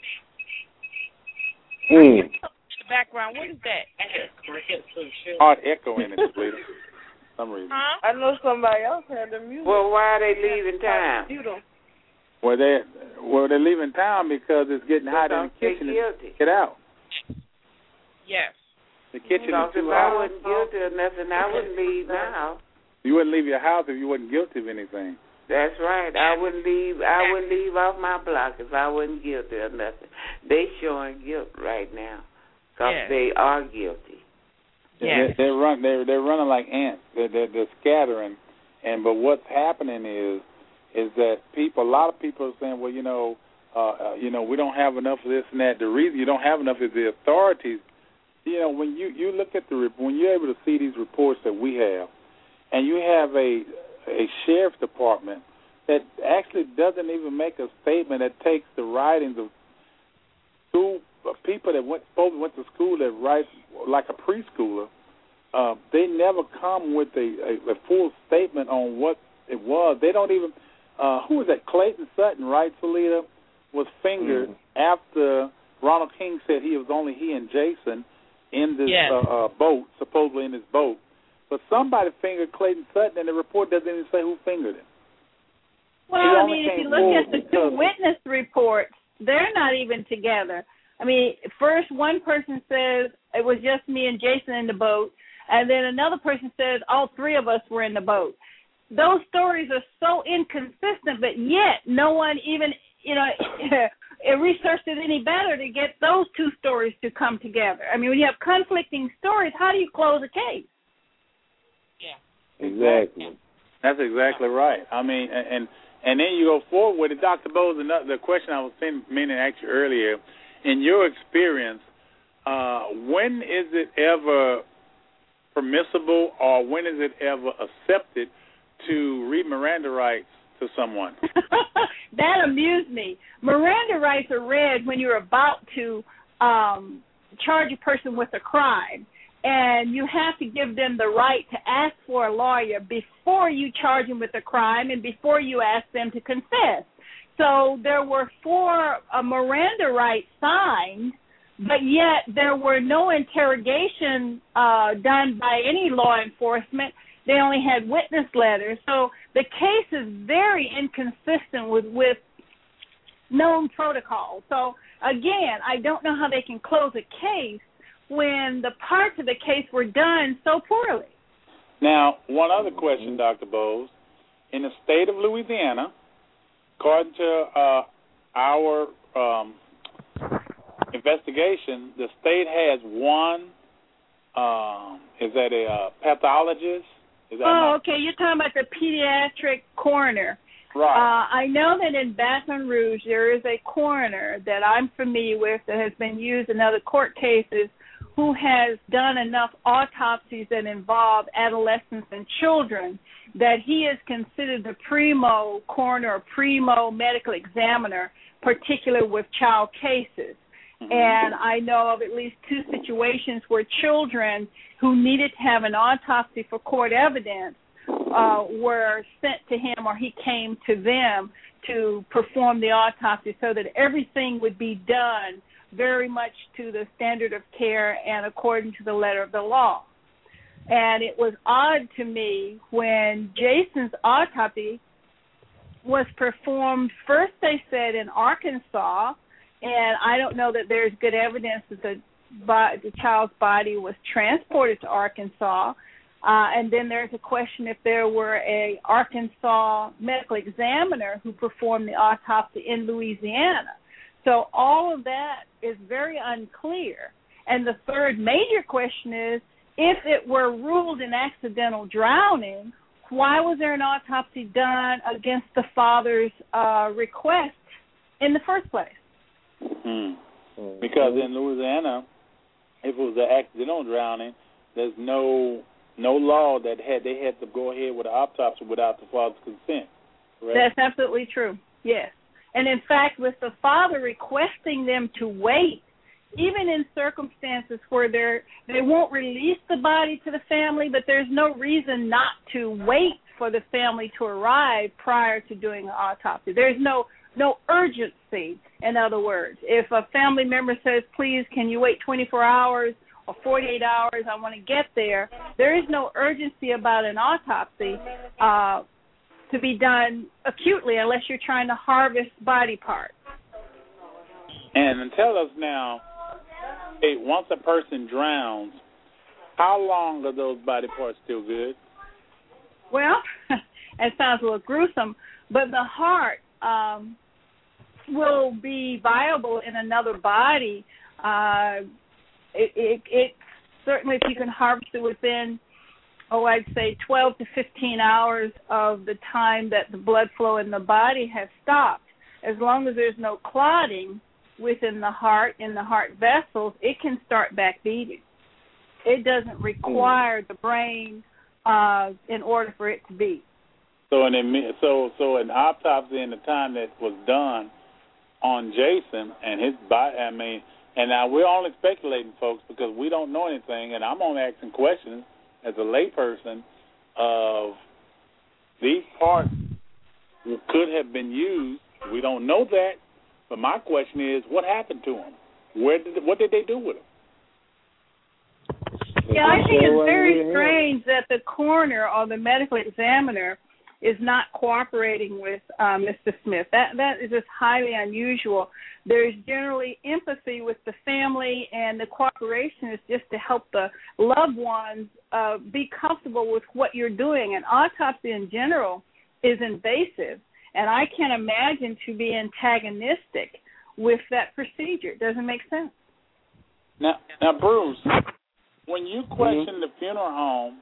Mm. In the background, what is that? Hard echo in it, for some reason. Huh? I know somebody else had the music. Well, why are they leaving town? Well, they well they're leaving town because it's getting hot in the Because they kitchen. guilty. Get out. Yes. The kitchen Because is if too I hot. wasn't guilty of nothing, I wouldn't leave now. You wouldn't leave your house if you wasn't guilty of anything. That's right. I wouldn't leave. I wouldn't leave off my block if I wasn't guilty of nothing. They showing guilt right now because Yes. they are guilty. Yes. They're, they're run. They're they're running like ants. They're, they're they're scattering, and but what's happening is is that people. A lot of people are saying, well, you know, uh, uh, you know, we don't have enough of this and that. The reason you don't have enough is the authorities you know, when you, you look at the when you're able to see these reports that we have, and you have a a sheriff's department that actually doesn't even make a statement that takes the writings of school people that went supposedly went to school that write like a preschooler. Uh, they never come with a, a, a full statement on what it was. They don't even. Uh, who was that? Clayton Sutton, right, Salita, was fingered mm-hmm. after Ronald King said he was only he and Jason in this yes. uh, uh, boat, supposedly in this boat. But somebody fingered Clayton Sutton, and the report doesn't even say who fingered him. Well, I mean, if you look at the two witness reports, they're not even together. I mean, first one person says it was just me and Jason in the boat, and then another person says all three of us were in the boat. Those stories are so inconsistent, but yet no one even, you know, researched it any better to get those two stories to come together. I mean, when you have conflicting stories, how do you close a case? Yeah. Exactly. That's exactly right. I mean, and and then you go forward with it. Doctor Bowes, the question I was meaning to ask you earlier, in your experience, uh, when is it ever permissible or when is it ever accepted to read Miranda rights to someone? That amused me. Miranda rights are read when you're about to um, charge a person with a crime, and you have to give them the right to ask for a lawyer before you charge them with a crime and before you ask them to confess. So there were four uh, Miranda rights signed, but yet there were no interrogation uh, done by any law enforcement. They only had witness letters. So the case is very inconsistent with, with known protocols. So, again, I don't know how they can close a case when the parts of the case were done so poorly. Now, one other question, Doctor Bowes. In the state of Louisiana, according to uh, our um, investigation, the state has one, um, is that a uh, pathologist? Is that oh, not? okay. You're talking about the pediatric coroner. Right. Uh, I know that in Baton Rouge there is a coroner that I'm familiar with that has been used in other court cases who has done enough autopsies that involve adolescents and children that he is considered the primo coroner or primo medical examiner, particularly with child cases. Mm-hmm. And I know of at least two situations where children who needed to have an autopsy for court evidence uh, were sent to him or he came to them to perform the autopsy so that everything would be done very much to the standard of care and according to the letter of the law. And it was odd to me when Jason's autopsy was performed, first they said in Arkansas, and I don't know that there's good evidence that the, the child's body was transported to Arkansas. Uh, and then there's a question if there were a Arkansas medical examiner who performed the autopsy in Louisiana. So all of that is very unclear. And the third major question is, if it were ruled an accidental drowning, why was there an autopsy done against the father's uh, request in the first place? Mm-hmm. Because in Louisiana, if it was an accidental drowning, there's no no law that had they had to go ahead with an autopsy without the father's consent. Correct? That's absolutely true, yes. And, in fact, with the father requesting them to wait, even in circumstances where they're, they won't release the body to the family, but there's no reason not to wait for the family to arrive prior to doing an autopsy. There's no no urgency, in other words. If a family member says, please, can you wait twenty-four hours or forty-eight hours, I want to get there, there is no urgency about an autopsy uh, to be done acutely unless you're trying to harvest body parts. And tell us now, hey, once a person drowns, how long are those body parts still good? Well, it sounds a little gruesome, but the heart um, will be viable in another body. Uh, it, it, it certainly, if you can harvest it within, oh, I'd say twelve to fifteen hours of the time that the blood flow in the body has stopped, as long as there's no clotting within the heart, in the heart vessels, it can start back beating. It doesn't require the brain uh, in order for it to beat. So an so so an autopsy in the time that was done on Jason and his body, I mean, and now we're only speculating, folks, because we don't know anything, and I'm only asking questions as a layperson of these parts could have been used. We don't know that, but my question is, what happened to them? Where did what did they do with them? Yeah, I think it's very strange that the coroner or the medical examiner is not cooperating with uh, Mister Smith. That that is just highly unusual. There's generally empathy with the family, and the cooperation is just to help the loved ones uh, be comfortable with what you're doing. An autopsy in general is invasive, and I can't imagine to be antagonistic with that procedure. It doesn't make sense. Now, now, Bruce, when you questioned the funeral home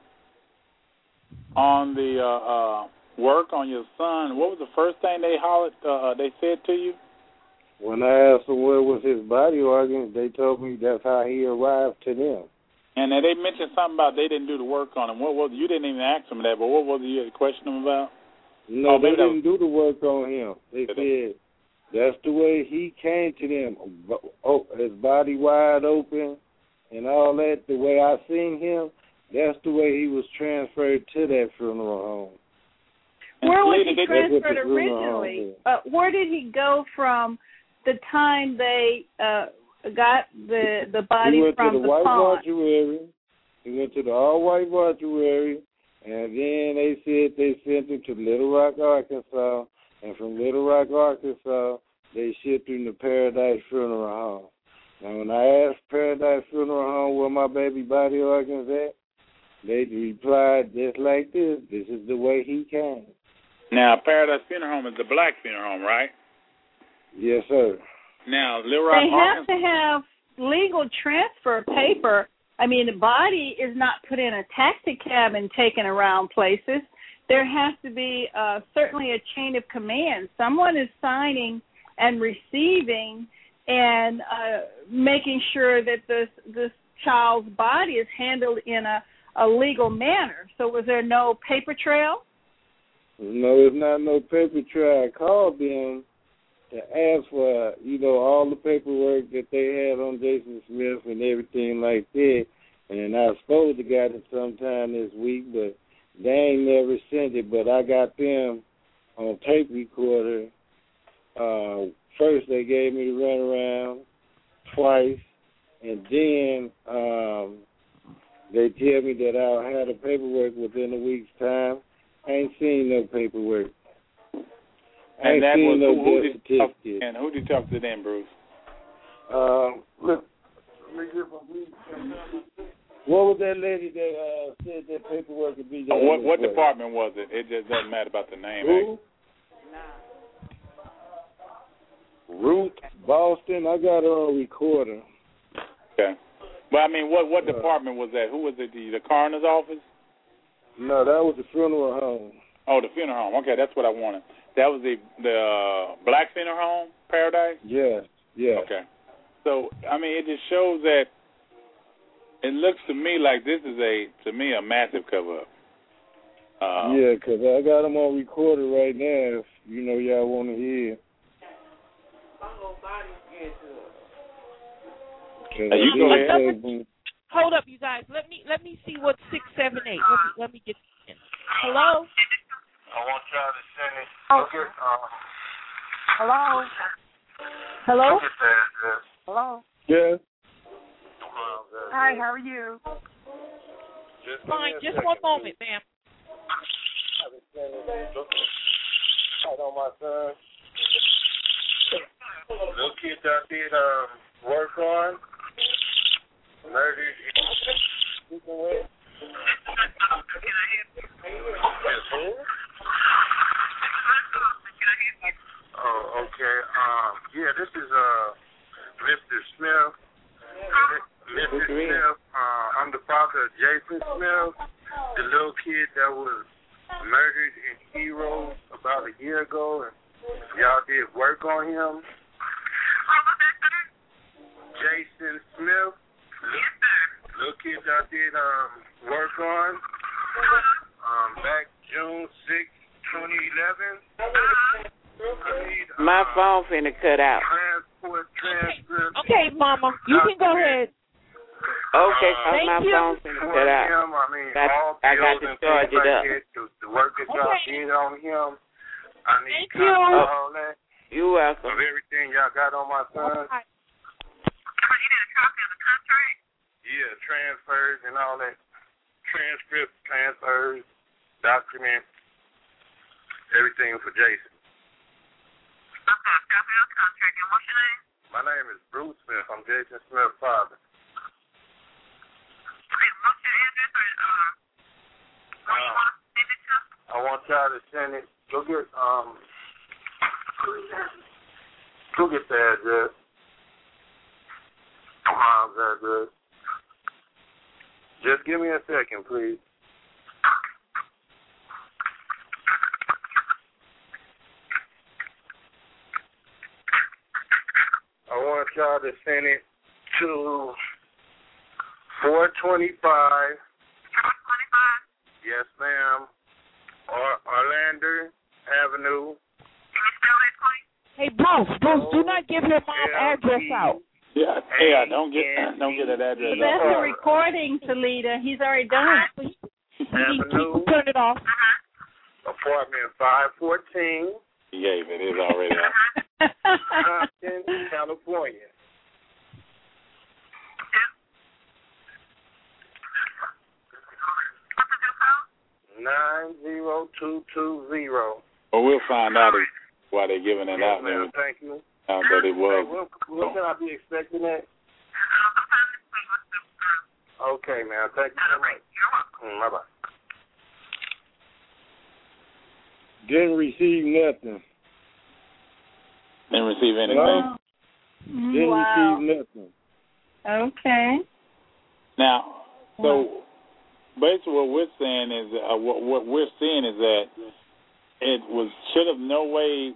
on the uh, uh, work on your son, what was the first thing they hollered? Uh, they said to you? When I asked them where was his body organs, they told me that's how he arrived to them. And then they mentioned something about they didn't do the work on him. What was you didn't even ask them that, but what was it you questioned them about? No, oh, they didn't was... do the work on him. They Did said they? that's the way he came to them. Oh, his body wide open and all that. The way I seen him, that's the way he was transferred to that funeral home. Where was he transferred originally? Uh, where did he go from the time they uh, got the the body he went from to the, the white pond? mortuary. He went to the all-white mortuary, and then they said they sent him to Little Rock, Arkansas, and from Little Rock, Arkansas, they shipped him to Paradise Funeral Home. Now, when I asked Paradise Funeral Home where my baby body organs at, they replied just like this: "This is the way he came." Now, Paradise Funeral Home is the black funeral home, right? Yes, sir. Now, Little Rock, they have Arkansas. to have legal transfer paper. I mean, the body is not put in a taxi cab and taken around places. There has to be uh, certainly a chain of command. Someone is signing and receiving and uh, making sure that this this child's body is handled in a, a legal manner. So was there no paper trail? No, it's not no paper trail. I called them to ask for, you know, all the paperwork that they had on Jason Smith and everything like that. And I was supposed to get it sometime this week, but they ain't never sent it. But I got them on tape recorder. Uh, first they gave me the runaround twice, and then um, they tell me that I'll have the paperwork within a week's time. I ain't seen no paperwork. I And ain't that seen was no who, who death did you talk, certificate. and who did you talk to then, Bruce? Um, look, let me get my brief. What was that lady that uh, said that paperwork would be done? What what department was it? It just doesn't matter about the name. Who? Ruth Boston. I got her on recorder. Okay. But I mean, what what Uh, department was that? Who was it? The, the coroner's office? No, that was the funeral home. Oh, the funeral home. Okay, that's what I wanted. That was the the uh, black funeral home, Paradise? Yes, yes. Okay. So, I mean, it just shows that it looks to me like this is, a to me, a massive cover-up. Uh, yeah, because I got them on recorder right now if, you know, y'all want to hear. Now, you go ahead. Hold up, you guys. Let me let me see what six seven eight. Let me let me get in. Hello. I want y'all to send it. Oh. Look at, uh, Hello. Hello. look at that. This. Hello. Yeah. Hi. How are you? Just Fine. Just one moment, ma'am. Right on my son. Little kid that I did um, work on. Murdered. Oh, okay. Um, yeah, this is uh, Mister Smith. Mister Smith. Uh, I'm the father of Jason Smith, the little kid that was murdered in Heroes about a year ago, and y'all did work on him. Jason Smith. little kid I did um, work on um, back June sixth, twenty eleven. I need, My uh, phone finna cut out. Transport, transcript. Okay, Mama, you can go ahead. Okay, Uh, cause Thank my you. phone finna cut out. Him, I mean, Got- all I got bills to and charge things it up. like that, the, the work that y'all Okay. did on him. I need Thank copies you. of all that. You welcome. Of everything y'all got on my son. Right. Yeah, transfers and all that. Transcripts, transfers, documents, everything for Jason. My name is Bruce Smith. I'm Jason Smith's father. Uh, I want y'all to send it. Go get um. Go get the address. Mom's address. Just give me a second, please. I want y'all to send it to four twenty-five. Yes, ma'am. Or Orlando Avenue. Hey, Bruce, Bruce, do not give your mom's address out. Yeah, yeah, don't get don't get that address But that's out. a recording, Talita. He's already done it. He needs to turn it off. Apartment five fourteen. He gave it. It's already out. Compton, California. Nine zero two two zero. Well, we'll find out if, why they're giving it Yes, out. ma'am. And Thank you. found that it Hey, was. when, when can I be expecting that? Okay, ma'am. Thank you so much. Mm, bye bye. Didn't receive nothing. Didn't receive anything. Hello? Mm, Didn't wow. receive nothing. Okay. Now, so basically what we're saying is, uh, what, what we're seeing is that it was should have no way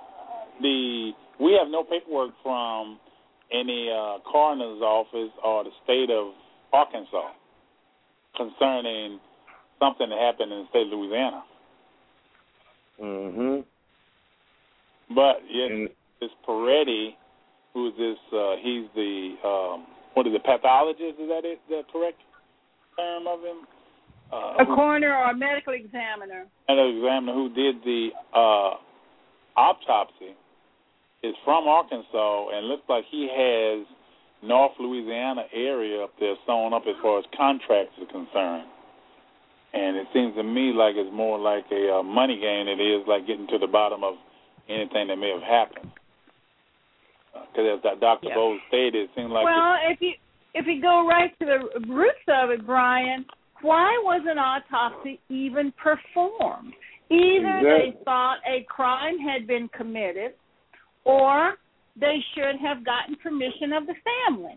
the we have no paperwork from any uh, coroner's office or the state of Arkansas concerning something that happened in the state of Louisiana. Mm-hmm. But yes, And, this Peretti, who's this? Uh, he's the um, what is it? Pathologist? Is that it? The correct term of him? Uh, A coroner or a medical examiner. Medical examiner who did the uh, autopsy is from Arkansas, and looks like he has North Louisiana area up there sewn up as far as contracts are concerned. And it seems to me like it's more like a uh, money game than it is like getting to the bottom of anything that may have happened. Because uh, as Doctor Yeah. Bowles stated, it seemed like Well, if you if you go right to the roots of it, Brian, why was an autopsy even performed? Either Exactly. they thought a crime had been committed, or they should have gotten permission of the family.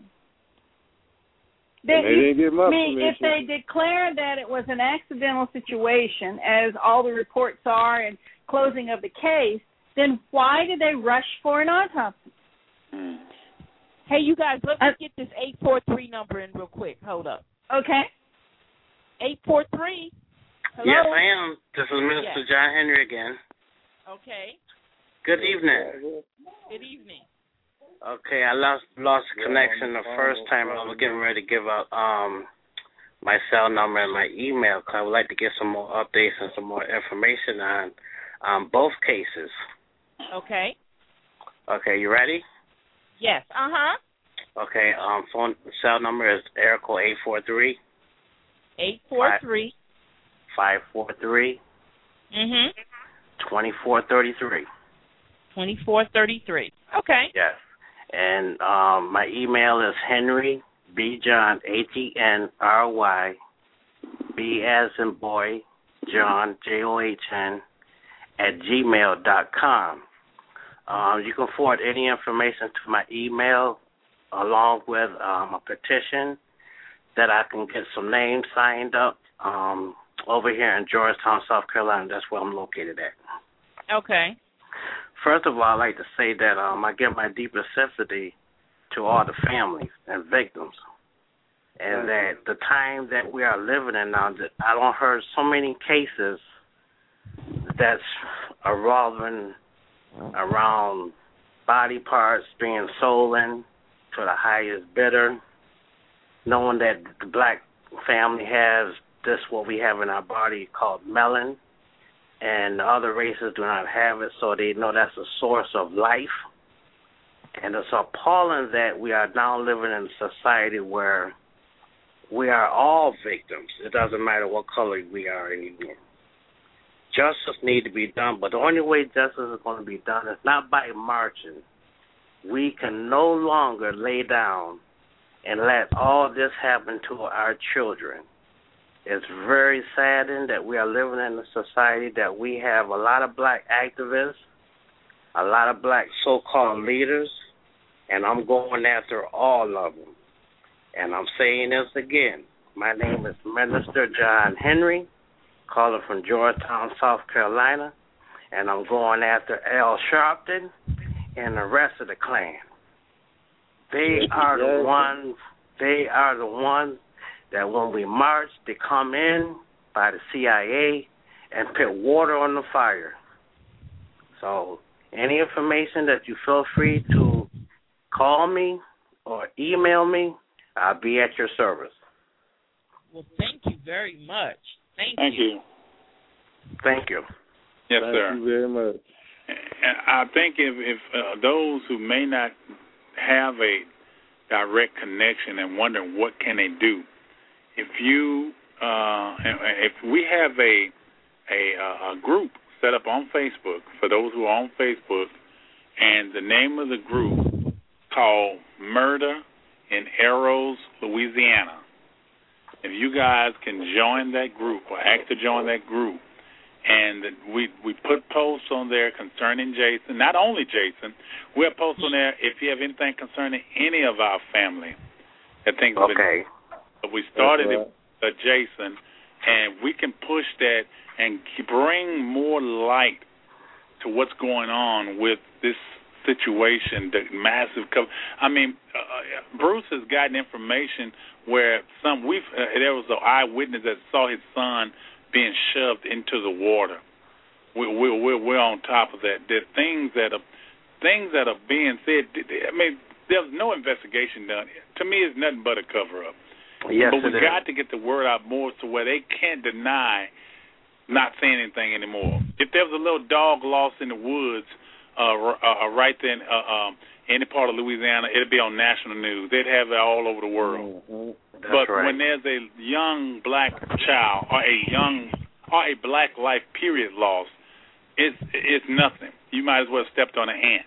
and they didn't get my I mean, permission. if they declare that it was an accidental situation, as all the reports are in closing of the case, then why did they rush for an autopsy? mm, Hey, you guys, let me Uh, get this eight four three number in real quick. Hold up. Okay. eight four three. Hello? Yes, I am. This is Mister Yes. John Henry again. Okay. Good evening. Good evening. Okay, I lost lost Yeah, connection the on the first phone, time. I was getting ready to give out um my cell number and my email because I would like to get some more updates and some more information on um both cases. Okay. Okay, you ready? Yes. Uh huh. Okay, um phone cell number is area code eight four three Eight four three. five four three Mhm. twenty four thirty three. Twenty four thirty three. Okay. Yes. And um, my email is Henry B. John, H E N R Y, B as in boy, John, J O H N, at gmail dot com. Um, you can forward any information to my email along with um, a petition that I can get some names signed up um, over here in Georgetown, South Carolina. That's where I'm located at. Okay. First of all, I'd like to say that um, I give my deepest sympathy to all the families and victims. and that the time that we are living in now, I don't heard so many cases that's revolving around body parts being stolen to the highest bidder, knowing that the black family has this, what we have in our body called melanin, and the other races do not have it, so they know that's a source of life. And it's appalling that we are now living in a society where we are all victims. It doesn't matter what color we are anymore. Justice needs to be done, but the only way justice is going to be done is not by marching. We can no longer lay down and let all this happen to our children. It's very saddening that we are living in a society that we have a lot of black activists, a lot of black so-called leaders, and I'm going after all of them. And I'm saying this again. My name is Minister John Henry, calling from Georgetown, South Carolina, and I'm going after Al Sharpton and the rest of the Klan. They are the ones, they are the ones that when we march, they come in by the C I A and put water on the fire. So any information that you feel free to call me or email me, I'll be at your service. Well, thank you very much. Thank, Thank you. you. Thank you. Yes, Thank sir. you very much. And I think if, if uh, those who may not have a direct connection and wondering what can they do, if you uh, if we have a, a a group set up on Facebook for those who are on Facebook, and the name of the group called Murder in Arrows, Louisiana. If you guys can join that group or ask to join that group, and we we put posts on there concerning Jason, not only Jason, we have posts on there if you have anything concerning any of our family. That things okay. But we started right. it with Jason, and we can push that and bring more light to what's going on with this situation, the massive cover. I mean, uh, Bruce has gotten information where some we've uh, there was an eyewitness that saw his son being shoved into the water. We, we, we're we're on top of that. There are things that are things that are being said. I mean, there's no investigation done. To me, it's nothing but a cover up. Yes, but we it got is. to get the word out more to where they can't deny not saying anything anymore. If there was a little dog lost in the woods uh, uh, right then, uh, um, any part of Louisiana, it'd be on national news. They'd have it all over the world. Mm-hmm. That's but right. when there's a young black child or a young or a black life period lost, it's it's nothing. You might as well have stepped on a ant.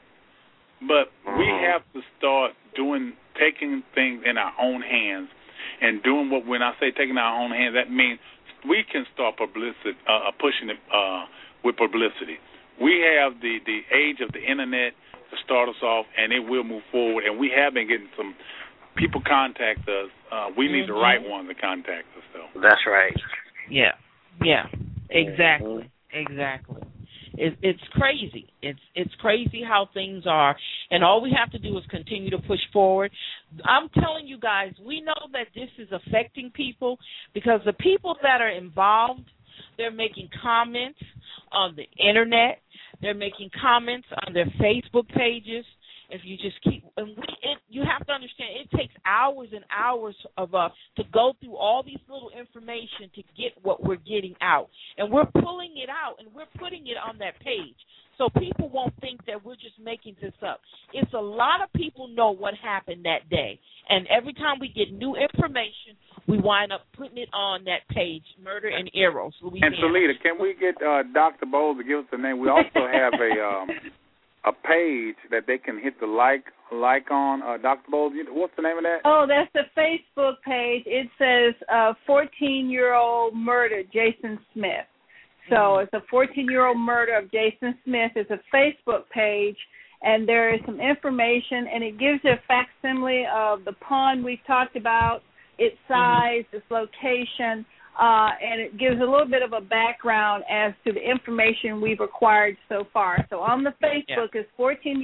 But mm-hmm. we have to start doing, taking things in our own hands. And doing what, when I say taking our own hands, that means we can start publicity, uh, pushing it uh, with publicity. We have the, the age of the Internet to start us off, and it will move forward. And we have been getting some people contact us. Uh, we need mm-hmm. the right ones to contact us, though. That's right. Yeah, yeah, exactly, exactly. It, it's crazy. It's it's crazy how things are, and all we have to do is continue to push forward. I'm telling you guys, we know that this is affecting people because the people that are involved, they're making comments on the Internet. They're making comments on their Facebook pages. If you just keep, and we, it, you have to understand, it takes hours and hours of us to go through all these little information to get what we're getting out, and we're pulling it out and we're putting it on that page, so people won't think that we're just making this up. It's a lot of people know what happened that day, and every time we get new information, we wind up putting it on that page, Murder in Arrows, Louisiana. And Salita, can we get uh, Doctor Bowles to give us the name? We also have a um, a page that they can hit the like like on. Uh, Doctor Bowles, what's the name of that? Oh, that's the Facebook page. It says uh, fourteen-year-old murder, Jason Smith. So mm-hmm. it's a fourteen-year-old murder of Jason Smith. It's a Facebook page, and there is some information, and it gives you a facsimile of the pond we've talked about, its size, mm-hmm. its location, uh, and it gives a little bit of a background as to the information we've acquired so far. So on the Facebook yeah. is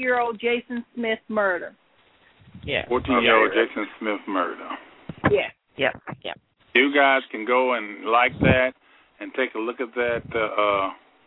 fourteen-year-old Jason Smith murder. Yeah. fourteen-year-old Jason Smith murder. Yeah. Yep, yep. You guys can go and like that and take a look at that. Uh,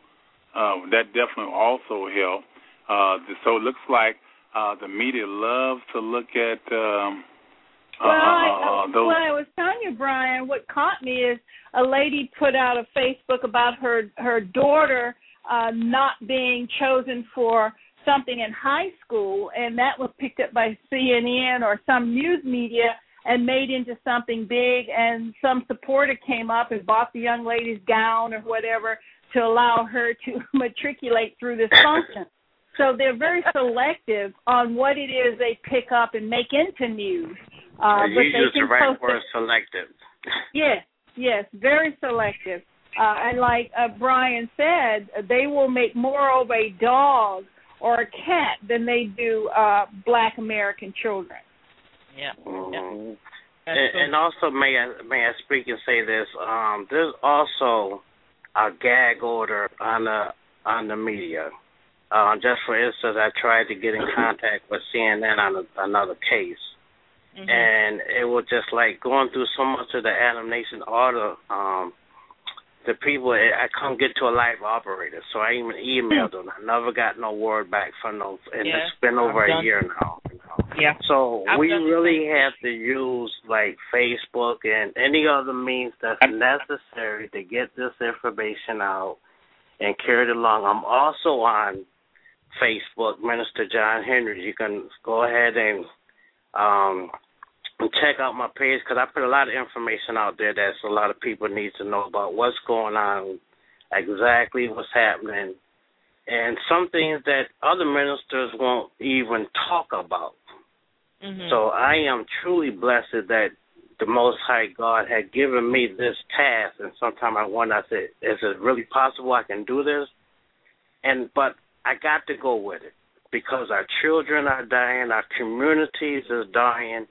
uh, that definitely also help. Uh, so it looks like uh, the media loves to look at um, well, uh, I, uh, those. Well, I was telling you, Brian, what caught me is a lady put out a Facebook about her her daughter uh, not being chosen for something in high school, and that was picked up by C N N or some news media and made into something big, and some supporter came up and bought the young lady's gown or whatever to allow her to matriculate through this function. So they're very selective on what it is they pick up and make into news. Uh, you but use they the can right post word, it. selective. Yes, yes, very selective. Uh, and like uh, Brian said, they will make more of a dog or a cat than they do uh, black American children. Yeah. Mm-hmm. yeah. And, so- and also, may I, may I speak and say this? Um, there's also a gag order on the on the media. Uh, just for instance, I tried to get in contact with C N N on a, another case, mm-hmm. and it was just like going through so much of the Adam Nation order. Um, the people, I couldn't get to a live operator, so I even emailed them. I never got no word back from them, and yeah, it's been over I've a done. year now. Yeah. So I've we done really have to use like Facebook and any other means that's necessary to get this information out and carry it along. I'm also on Facebook, Minister John Henry. You can go ahead and um, check out my page because I put a lot of information out there that a lot of people need to know about what's going on, exactly what's happening, and some things that other ministers won't even talk about. Mm-hmm. So I am truly blessed that the Most High God had given me this task, and sometimes I wonder, I said, is it really possible I can do this? And but I got to go with it because our children are dying, our communities is dying,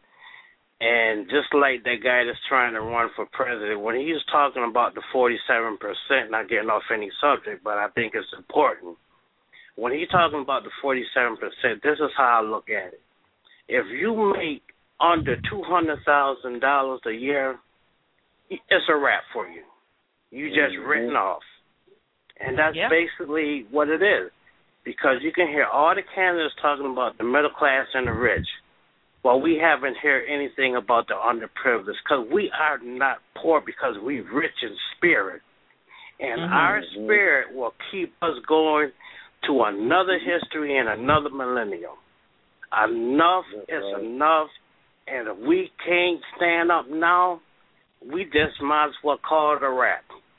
and just like that guy that's trying to run for president, when he was talking about the forty-seven percent, not getting off any subject, but I think it's important. When he's talking about the forty-seven percent, this is how I look at it. If you make under two hundred thousand dollars a year, it's a wrap for you. You just mm-hmm. written off. And that's yeah. basically what it is. Because you can hear all the candidates talking about the middle class and the rich, while we haven't heard anything about the underprivileged, because we are not poor because we're rich in spirit. And mm-hmm. our spirit will keep us going to another history and another millennium. Enough That's is right. enough, and if we can't stand up now, we just might as well call it a wrap.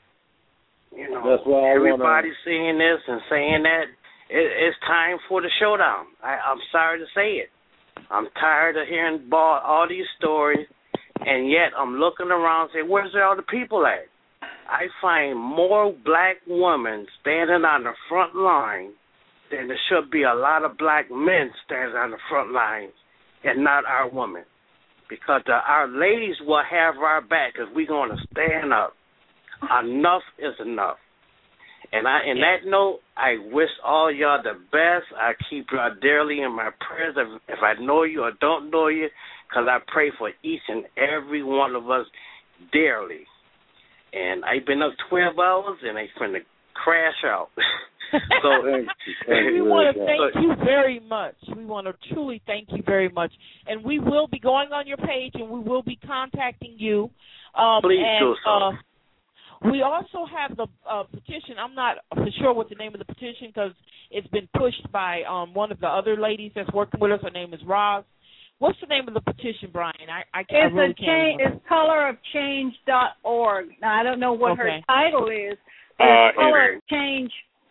You know, That's why I everybody's wanna... seeing this and saying that. It, it's time for the showdown. I, I'm sorry to say it. I'm tired of hearing about all these stories, and yet I'm looking around and saying, where's all the people at? I find more black women standing on the front line then there should be a lot of black men standing on the front lines and not our women. Because the, our ladies will have our back if we're going to stand up. Enough is enough. And I, in that note, I wish all y'all the best. I keep y'all dearly in my prayers if, if I know you or don't know you, because I pray for each and every one of us dearly. And I've been up twelve hours, and I'm finna crash out. So thank you. Thank we you want to very thank you very much. We want to truly thank you very much. And we will be going on your page, and we will be contacting you. Um, Please and, do so. Uh, we also have the uh, petition. I'm not for sure what the name of the petition because it's been pushed by um, one of the other ladies that's working with us. Her name is Roz. What's the name of the petition, Brian? I, I, it's I really a can't cha- It's color of change dot org. Now, I don't know what okay. her title is. But uh, it's Color of Change.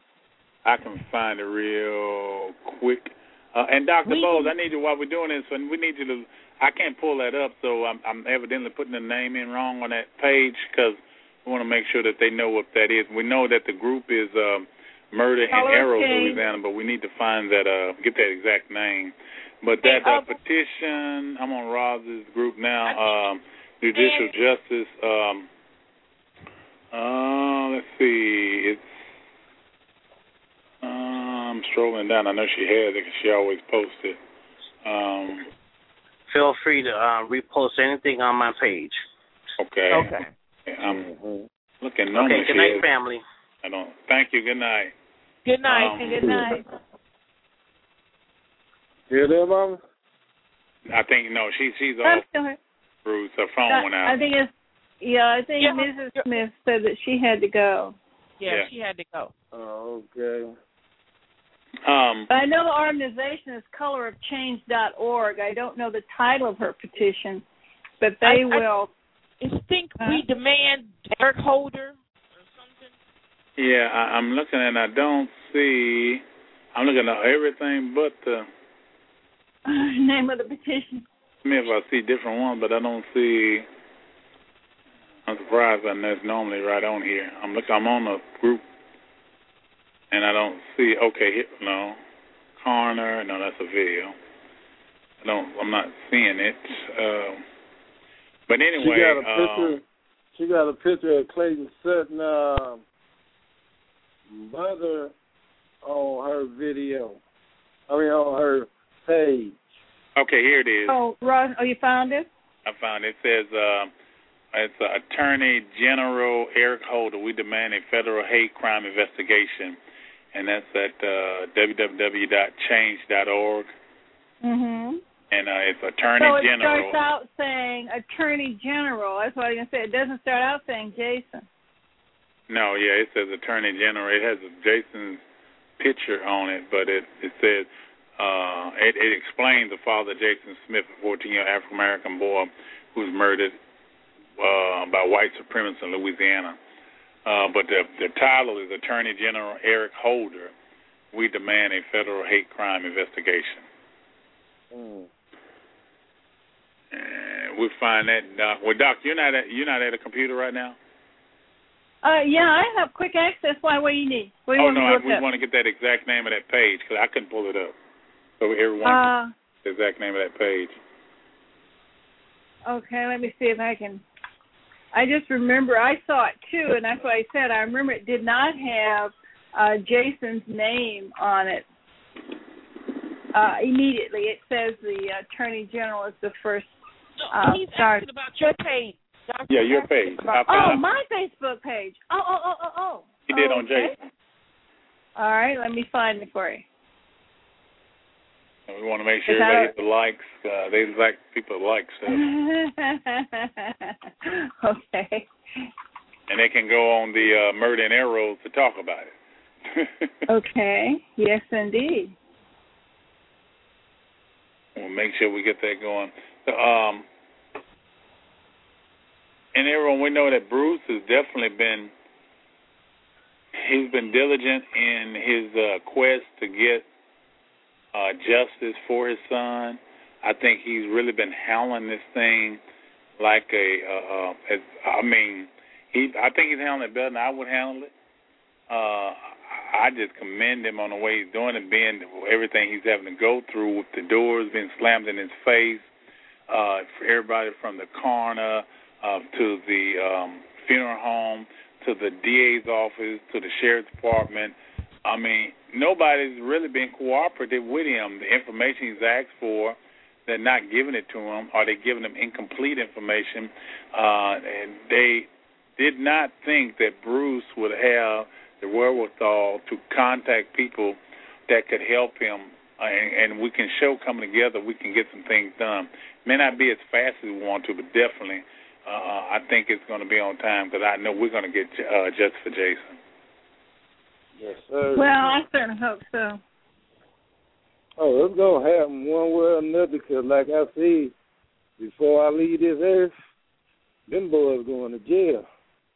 I can find it real quick. Uh, and Doctor we Bowles, can, I need you, while we're doing this, and we need you to, I can't pull that up, so I'm, I'm evidently putting the name in wrong on that page because we want to make sure that they know what that is. We know that the group is um, Murder in Arrow, Louisiana, but we need to find that, uh, get that exact name. But that uh, petition, I'm on Roz's group now, um, Judicial Justice. Um, uh, let's see, it's, uh, I'm strolling down. I know she has it because she always posts it. Um, Feel free to uh, repost anything on my page. Okay. Okay. I'm Mm-hmm. looking. Okay, good night, family. I don't. Thank you. Good night. Good night. Um, Good night. You there, Mama? I think no. She she's I'm off. still here. Bruce, her phone I, went out. I think it's yeah. I think Yeah. Missus Smith said that she had to go. Yeah, Yeah. she had to go. Oh, okay. Um. I know the organization is color of change dot org. I don't know the title of her petition, but they I, I, will. I think Huh? we demand Eric Holder or something. Yeah, I, I'm looking and I don't see. I'm looking at everything but the Name of the petition. Smith. I see different ones, but I don't see. I'm surprised. I know it's normally right on here. I'm looking. I'm on the group, and I don't see. Okay, here, no, Coroner. No, that's a video. I don't. I'm not seeing it. Uh, but anyway, she got a um, picture. She got a picture of Clayton Sutton uh, mother on her video. I mean, on her page. okay, here it is. Oh, Ross, oh, you found it? I found it. It says. Uh, It's uh, Attorney General Eric Holder. We demand a federal hate crime investigation, and that's at uh, w w w dot change dot org. Mm-hmm. And uh, it's Attorney so it General. starts out saying Attorney General. That's what I was going to say. It doesn't start out saying Jason. No, yeah, it says Attorney General. It has Jason's picture on it, but it it says uh, it, it explains the father Jason Smith, a fourteen-year African American boy who was murdered Uh, by white supremacists in Louisiana. Uh, but the, the title is Attorney General Eric Holder. We demand a federal hate crime investigation. Mm. And we find that, Doc. Well, Doc, you're not at, you're not at a computer right now? Uh, yeah, I have quick access. Why? What do you need? What do you Oh, want no, me to I, look we up? want to get that exact name of that page because I couldn't pull it up. So everyone Uh, the exact name of that page. okay, let me see if I can. I just remember I saw it too, and that's what I said. I remember it did not have uh, Jason's name on it uh, immediately. It says the Attorney General is the first. Uh, He's start. asking about your page. Doctor Yeah, your page. About, I oh, found, my Facebook page. Oh, oh, oh, oh, oh. He did oh, on okay. Jason. All right, let me find it for you. And we want to make sure Is that everybody a- hits the likes. Uh, they like people that like stuff. Okay. And they can go on the uh, Murder and Arrows to talk about it. Okay. Yes, indeed. We'll make sure we get that going. So, um, and everyone, we know that Bruce has definitely been, he's been diligent in his uh, quest to get uh, justice for his son. I think he's really been handling this thing like a, uh, uh, as, I mean, he. I think he's handling it better than I would handle it. Uh, I just commend him on the way he's doing it, being everything he's having to go through with the doors being slammed in his face, uh, for everybody from the coroner uh, to the um, funeral home to the D A's office to the sheriff's department. I mean, nobody's really been cooperative with him. The information he's asked for, they're not giving it to him, or they're giving him incomplete information. Uh, and they did not think that Bruce would have the wherewithal to contact people that could help him, uh, and, and we can show coming together we can get some things done. May not be as fast as we want to, but definitely uh, I think it's going to be on time because I know we're going to get uh, justice for Jason. Yes, sir. Well, I certainly hope so. Oh, it's going to happen one way or another because, like I said, before I leave this earth, them boys going to jail.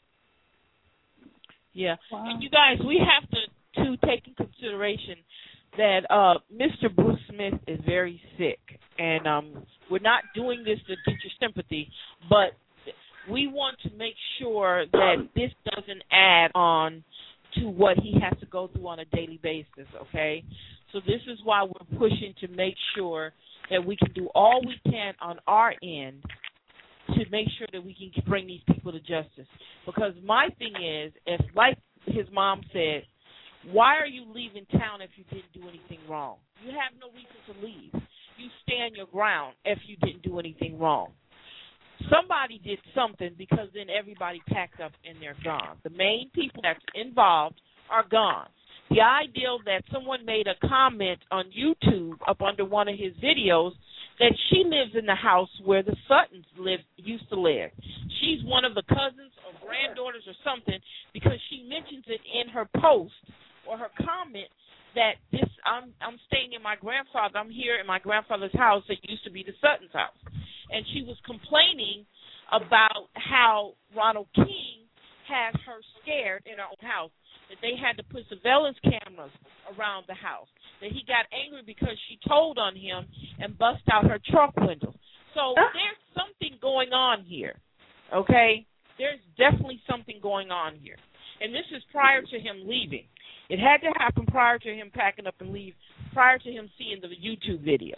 Yeah. Wow. And you guys, we have to, to take in consideration that uh, Mister Bruce Smith is very sick. And um, we're not doing this to get your sympathy, but we want to make sure that this doesn't add on to what he has to go through on a daily basis, okay? So this is why we're pushing to make sure that we can do all we can on our end to make sure that we can bring these people to justice. Because my thing is, if like his mom said, why are you leaving town if you didn't do anything wrong? You have no reason to leave. You stand your ground if you didn't do anything wrong. somebody did something because then everybody packed up and they're gone. The main people that's involved are gone. The idea that someone made a comment on YouTube up under one of his videos that she lives in the house where the Suttons live, used to live. She's one of the cousins or granddaughters or something because she mentions it in her post or her comment that this I'm I'm staying in my grandfather. I'm here in my grandfather's house that used to be the Suttons' house. And she was complaining about how Ronald King had her scared in her own house, that they had to put surveillance cameras around the house, that he got angry because she told on him and bust out her truck windows. So there's something going on here, okay? There's definitely something going on here. And this is prior to him leaving. It had to happen prior to him packing up and leave, prior to him seeing the YouTube video.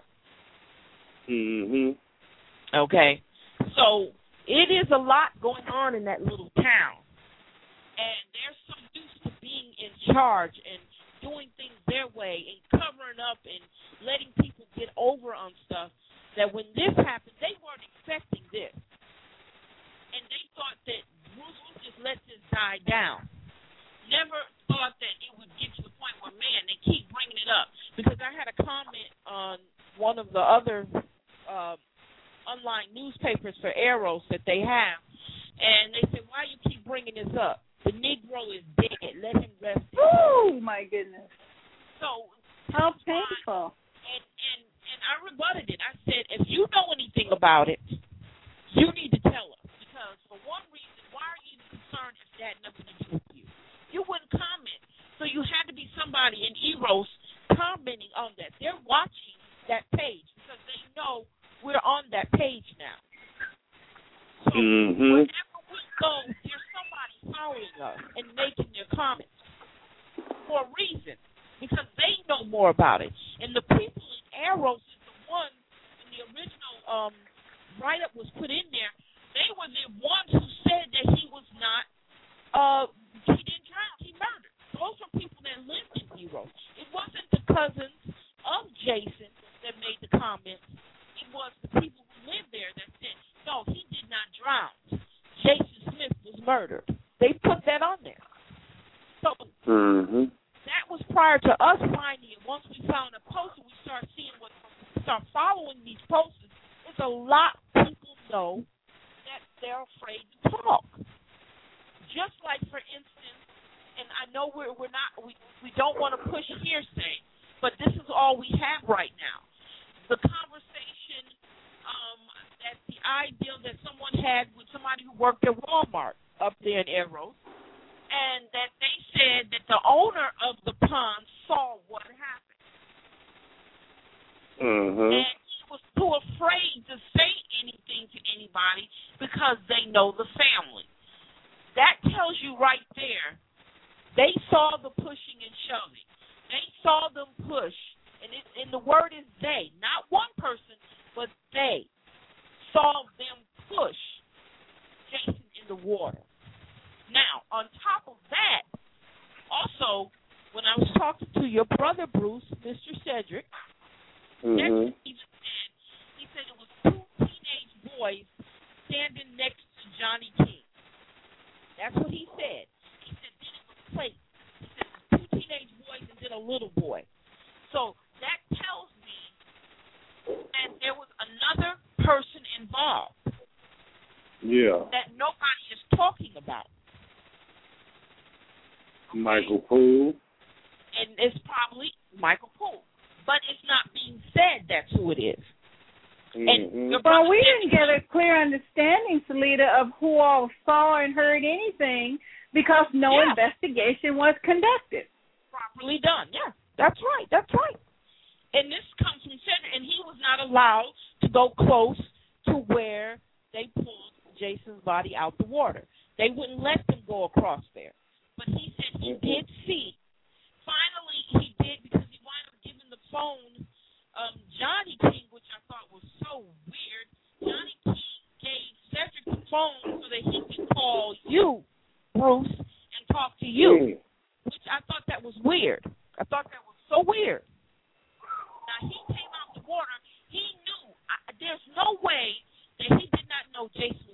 Mm-hmm. Okay? So it is a lot going on in that little town. And they're so used to being in charge and doing things their way and covering up and letting people get over on stuff that when this happened, they weren't expecting this. And they thought that Bruce would just let this die down. Never thought that it would get to the point where, man, they keep bringing it up. Because I had a comment on one of the other uh, online newspapers for Eros that they have, and they said, why you keep bringing this up? The Negro is dead. Let him rest. Oh, my goodness. So, how painful. And, and, and I rebutted it. I said, if you know anything about it, you need to tell us. Because for one reason, why are you concerned if that had nothing to do with you? You wouldn't comment. So you had to be somebody in Eros commenting on that. They're watching that page because they know we're on that page now. So mm-hmm. whenever we go, there's somebody following us and making their comments for a reason because they know more about it. And the people in Eros is the one, when the original um, write-up was put in there, they were the ones who said that he was not, uh, he didn't drown, he murdered. Those were people that lived in Eros. It wasn't the cousins of Jason that made the comments. It was the people who lived there that said, no, he did not drown. Jason Smith was murdered. They put that on there. So mm-hmm. that was prior to us finding it. Once we found a poster, we start seeing what, start following these posters. There's a lot of people know that they're afraid to talk. Just like, for instance, and I know we're we're not we we don't want to push hearsay, but this is all we have right now. The conversation, um, that the idea that someone had with somebody who worked at Walmart up there in Eros, and that they said that the owner of the pond saw what happened. Mm-hmm. And he was too afraid to say anything to anybody because they know the family. That tells you right there, they saw the pushing and shoving. They saw them push, and, it, and the word is they, not one person, but they saw them push Jason in the water. Now, on top of that, also, when I was talking to your brother, Bruce, Mister Cedric, mm-hmm. Cedric even said, he said it was two teenage boys standing next to Johnny King. That's what he said. He said then it was placed. He said it was two teenage boys and then a little boy. So that tells me that there was another person involved. Yeah. That nobody is talking about. Okay? Michael Poole. And it's probably Michael Poole. But it's not being said that's who it is. Mm-hmm. And well, we didn't get a clear understanding, Salita, of who all saw and heard anything because no yeah. investigation was conducted. Properly done, yeah. That's right, that's right. And this comes from Cedric, and he was not allowed to go close to where they pulled Jason's body out the water. They wouldn't let them go across there. But he said he did see. Finally, he did because he wound up giving the phone um, Johnny King, which I thought was so weird. Johnny King gave Cedric the phone so that he could call you, Bruce, and talk to you, which I thought that was weird. I thought that was so weird. Now, he came out the water. He knew. I, there's no way that he did not know Jason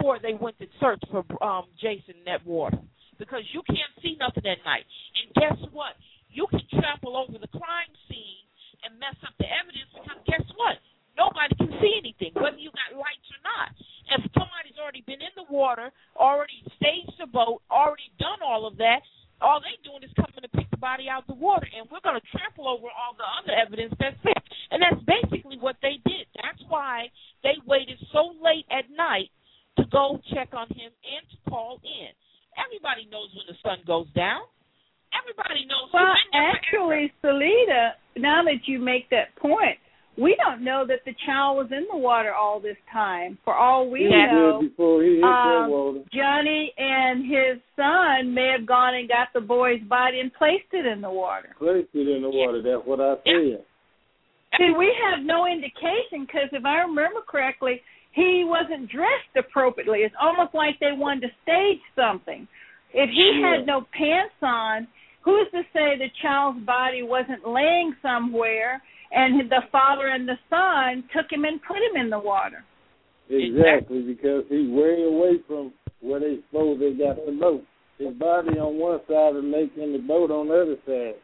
before they went to search for um, Jason in that water, because you can't see nothing at night. And guess what? You can trample over the crime scene and mess up the evidence, because guess what? Nobody can see anything, whether you got lights or not. If somebody's already been in the water, already staged the boat, already done all of that, all they doing is coming to pick the body out of the water, and we're going to trample over all the other evidence that's there. And that's basically what they did. That's why they waited so late at night to go check on him and to call in. Everybody knows when the sun goes down. Everybody knows. Well, actually, Salida, now that you make that point, we don't know that the child was in the water all this time. For all we he know, before he hit um, that water. Johnny and his son may have gone and got the boy's body and placed it in the water. Placed it in the water. That's what I said. See, we have no indication, because if I remember correctly, he wasn't dressed appropriately. It's almost like they wanted to stage something. If he Yeah. had no pants on, who's to say the child's body wasn't laying somewhere and the father and the son took him and put him in the water? Exactly, because he's way away from where they suppose they got the boat. His body on one side of the lake and the boat on the other side.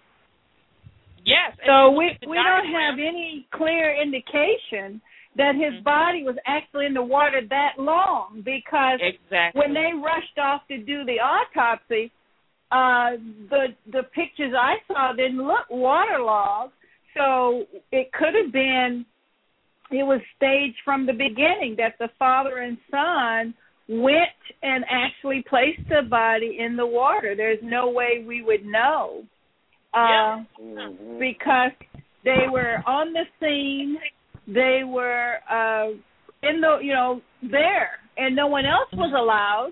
Yes. So we we don't have any clear indication that his mm-hmm. body was actually in the water that long, because exactly. when they rushed off to do the autopsy, uh, the the pictures I saw didn't look waterlogged. So it could have been, it was staged from the beginning that the father and son went and actually placed the body in the water. There's no way we would know, uh, yeah. mm-hmm. because they were on the scene, they were uh, in the, you know, there, and no one else was allowed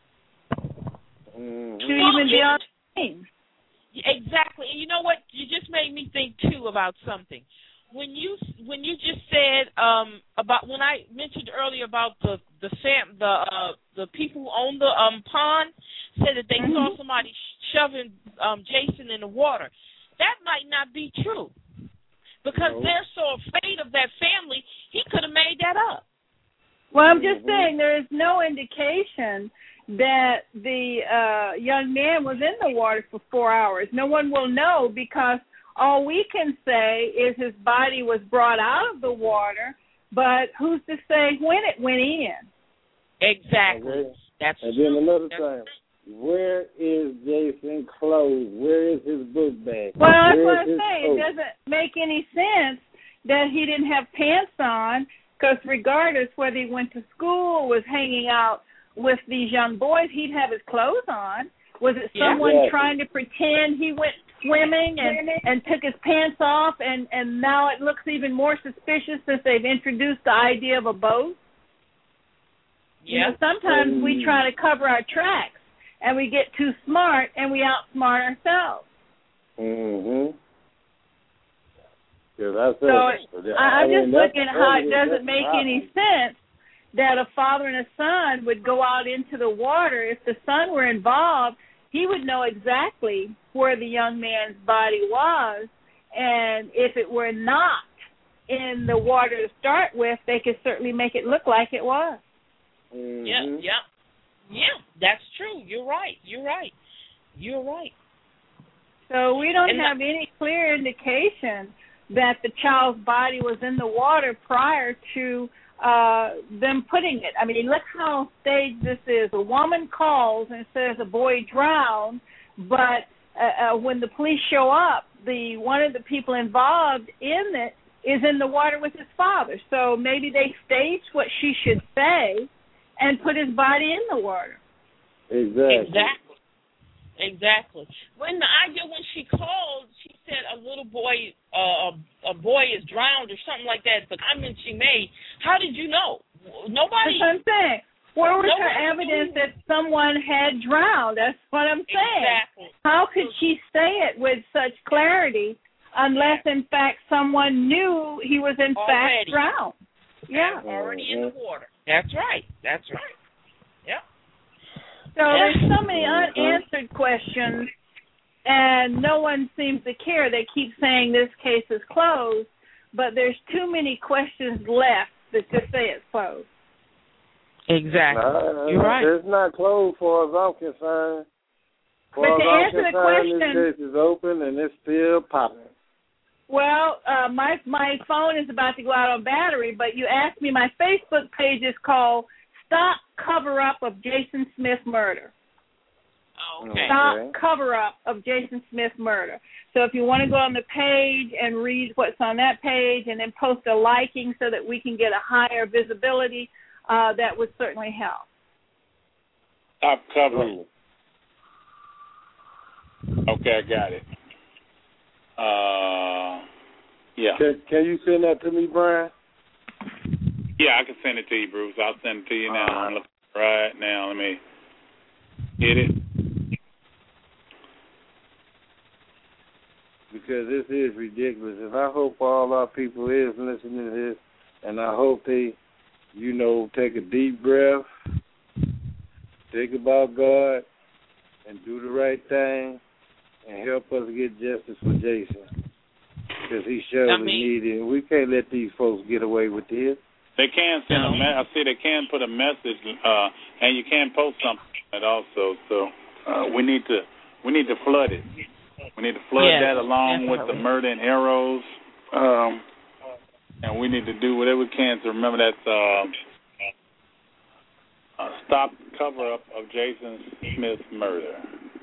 mm-hmm. to even be on the scene. Exactly. And you know what? You just made me think, too, about something. When you when you just said um, about, when I mentioned earlier about the the fam, the uh, the people who own the um, pond said that they mm-hmm. saw somebody shoving um, Jason in the water. That might not be true, because no. they're so afraid of that family. He could have made that up. Well, I'm just mm-hmm. saying there is no indication that the uh, young man was in the water for four hours. No one will know, because all we can say is his body was brought out of the water, but who's to say when it went in? Exactly. Okay. That's and true. then another That's time, where is Jason clothes? Where is his book bag? Well, that's Where what is I'm his saying. coat? It doesn't make any sense that he didn't have pants on, because regardless whether he went to school or was hanging out with these young boys, he'd have his clothes on. Was it Yeah. someone Yeah. trying to pretend he went swimming and, and took his pants off, and, and now it looks even more suspicious since they've introduced the idea of a boat? Yeah. You know, sometimes we try to cover our tracks, and we get too smart, and we outsmart ourselves. Mm-hmm. Because I said, So I, I'm mean, just that's looking at how it evidence, doesn't that's make not- any sense that a father and a son would go out into the water. If the son were involved, he would know exactly where the young man's body was, and if it were not in the water to start with, they could certainly make it look like it was. Mm-hmm. Yeah, yeah. Yeah, that's true. You're right. You're right. You're right. So we don't And have any clear indication that the child's body was in the water prior to uh, them putting it. I mean, look how staged this is. A woman calls and says a boy drowned, but uh, uh, when the police show up, the one of the people involved in it is in the water with his father. So maybe they staged what she should say and put his body in the water. Exactly. Exactly. Exactly. When the idea when she called, she said a little boy, uh, a, a boy is drowned or something like that. The comment she made. How did you know? Nobody. That's what I'm saying. Where was her Nobody evidence knew. that someone had drowned? That's what I'm saying. Exactly. How could she say it with such clarity unless, in fact, someone knew he was in Already. fact drowned? Yeah. Already in the water. That's right. That's right. Yeah. So there's so many unanswered questions, and no one seems to care. They keep saying this case is closed, but there's too many questions left to just say it's closed. Exactly. Uh, You're right. It's not closed far as I'm concerned. But Far to as answer I'm the concerned, question, this case is open and it's still popping. well, uh, my my phone is about to go out on battery, but you asked me, my Facebook page is called Stop Cover-Up of Jason Smith Murder. Okay. Stop Okay. Cover-Up of Jason Smith Murder. So if you want to go on the page and read what's on that page and then post a liking so that we can get a higher visibility, uh, that would certainly help. Stop covering. Okay, I got it. Uh, yeah. Can, can you send that to me, Brian? Yeah, I can send it to you, Bruce. I'll send it to you now. All right. I'm looking right now. Let me get it. Because this is ridiculous. And I hope all our people is listening to this, and I hope they, you know, take a deep breath, think about God, and do the right thing, and help us get justice for Jason. Because he surely I mean, needed it. We can't let these folks get away with this. They can send a me- I see they can put a message, uh, and you can post something also. So uh, we need to we need to flood it. We need to flood yes, that along definitely. with the murder and arrows, um, and we need to do whatever we can to remember that uh, uh, stop cover up of Jason Smith's murder.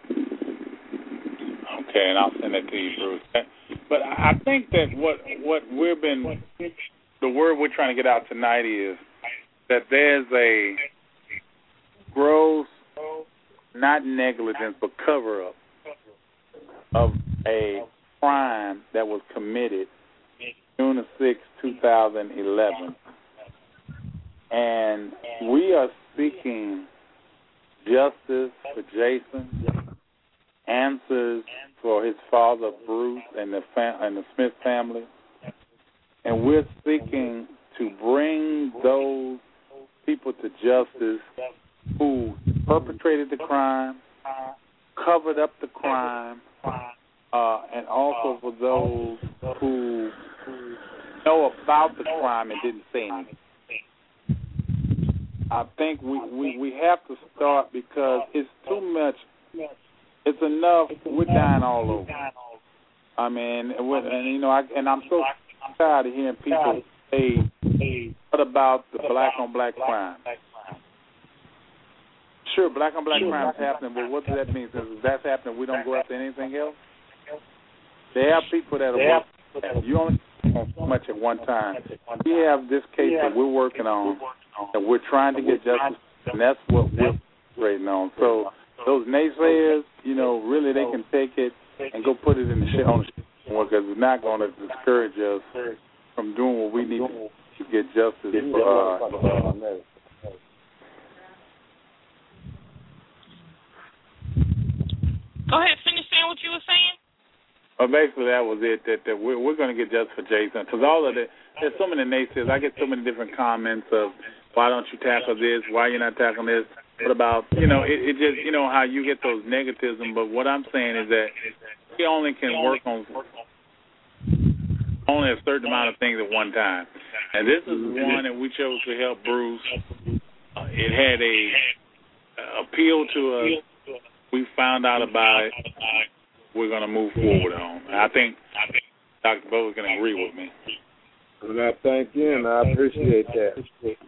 Okay, and I'll send that to you, Bruce. But I think that what what we've been, the word we're trying to get out tonight is that there's a gross, not negligence, but cover-up of a crime that was committed June sixth, two thousand eleven. And we are seeking justice for Jason, answers for his father, Bruce, and the fam- and the Smith family. And we're seeking to bring those people to justice who perpetrated the crime, covered up the crime, uh, and also for those who know about the crime and didn't say anything. I think we, we, we have to start because it's too much. It's enough. We're dying all over. I mean, and, and you know, I, and I'm so tired of hearing people say, "What about the black on black crime?" Sure, black on black crime is happening, but what does that mean? Since that's happening, we don't go after anything else. There are people that are working. You only on so much at one time. We have this case that we're working on, and we're trying to get justice, and that's what we're operating on. So those naysayers, you know, really they can take it and go put it in the shit on the shit because it's not going to discourage us from doing what we need to, to get justice for. Uh, Go ahead, finish saying what you were saying. Well, basically that was it. That, that we're, we're going to get justice for Jason because all of the there's so many naysayers. I get so many different comments of why don't you tackle this? Why you're not tackling this? What about, you know, it, it just, you know, how you get those negativism. But what I'm saying is that we only can work on only a certain amount of things at one time. And this is one that we chose to help Bruce. Uh, it had a uh, appeal to us. We found out about it. We're going to move forward on. I think Doctor Bowles can agree with me. And I thank you, and I appreciate that.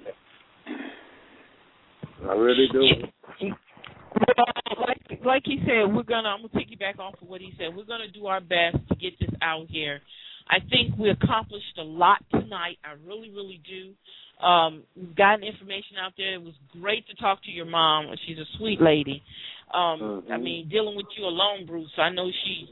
I really do. Like, like he said, we're gonna. I'm gonna piggyback off of what he said. We're gonna do our best to get this out here. I think we accomplished a lot tonight. I really, really do. Um, we've gotten information out there. It was great to talk to your mom. She's a sweet lady. Um, mm-hmm. I mean, dealing with you alone, Bruce. I know she.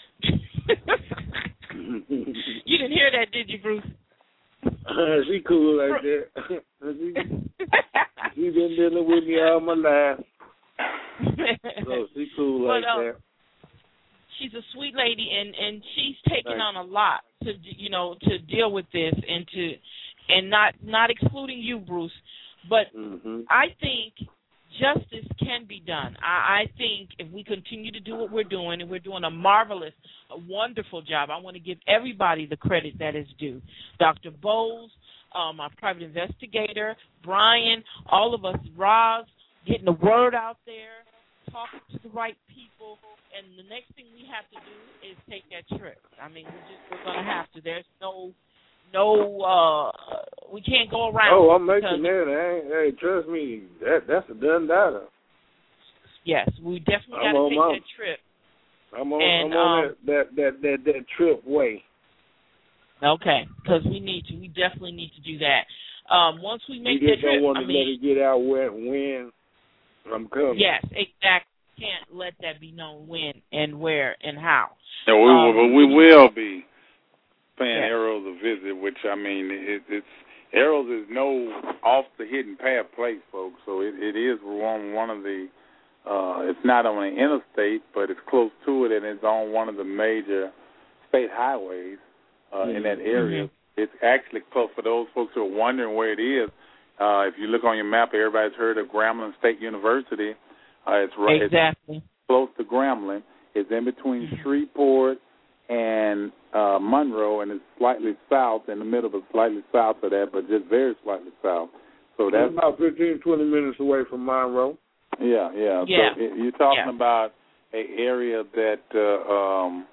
You didn't hear that, did you, Bruce? Uh, she cool like that. she, she been dealing with me all my life. So she cool like but, um, that. She's a sweet lady, and, and she's taken on a lot to you know to deal with this and to and not not excluding you, Bruce. But mm-hmm. I think justice can be done. I, I think if we continue to do what we're doing, and we're doing a marvelous, a wonderful job, I want to give everybody the credit that is due. Doctor Bowles, um, our private investigator, Brian, all of us, Roz, getting the word out there, talking to the right people, and the next thing we have to do is take that trip. I mean, we just, we're going to have to. There's no, no, uh, we can't go around. Oh, I'm making that. Hey, hey, trust me, that that's a done data. Yes, we definitely got to take my, that trip. I'm on, and, I'm on um, that, that, that, that, that trip way. Okay, because we need to. We definitely need to do that. Um, once we make you that just trip, don't want I to mean, let it get out where when I'm coming. yes, exactly. Can't let that be known when and where and how. Yeah, we, um, we will be paying yes. Arrows a visit, which, I mean, it, it's Arrows is no off the hidden path place, folks. So it, it is on one of the, uh, it's not on the interstate, but it's close to it, and it's on one of the major state highways uh, mm-hmm. in that area. Mm-hmm. It's actually close for those folks who are wondering where it is. Uh, if you look on your map, everybody's heard of Grambling State University. Uh, it's right exactly it's close to Grambling. It's in between mm-hmm. Shreveport and uh, Monroe, and it's slightly south, in the middle, but slightly south of that, but just very slightly south. So that's it's about fifteen, twenty minutes away from Monroe. Yeah, yeah. yeah. So it, you're talking yeah. about an area that uh, um,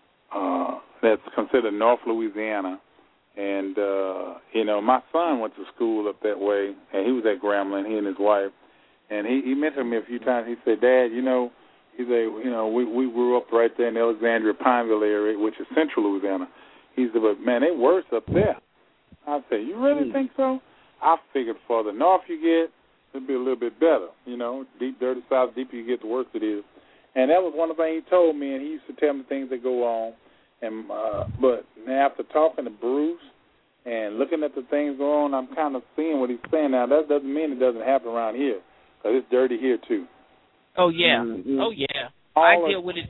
uh, that's considered North Louisiana. And, uh, you know, my son went to school up that way, and he was at Grambling, he and his wife. And he, he mentioned me a few times. He said, Dad, you know, he said, you know, we, we grew up right there in the Alexandria, Pineville area, which is central Louisiana. He said, but, man, they worse up there. I said, you really think so? I figured for the north you get, it'll be a little bit better. You know, deep, dirty south, deeper you get, the worse it is. And that was one of the things he told me, and he used to tell me things that go on. And uh, but after talking to Bruce and looking at the things going on, I'm kind of seeing what he's saying. Now, that doesn't mean it doesn't happen around here, because it's dirty here, too. Oh, yeah. Mm-hmm. Oh, yeah. All I deal with it.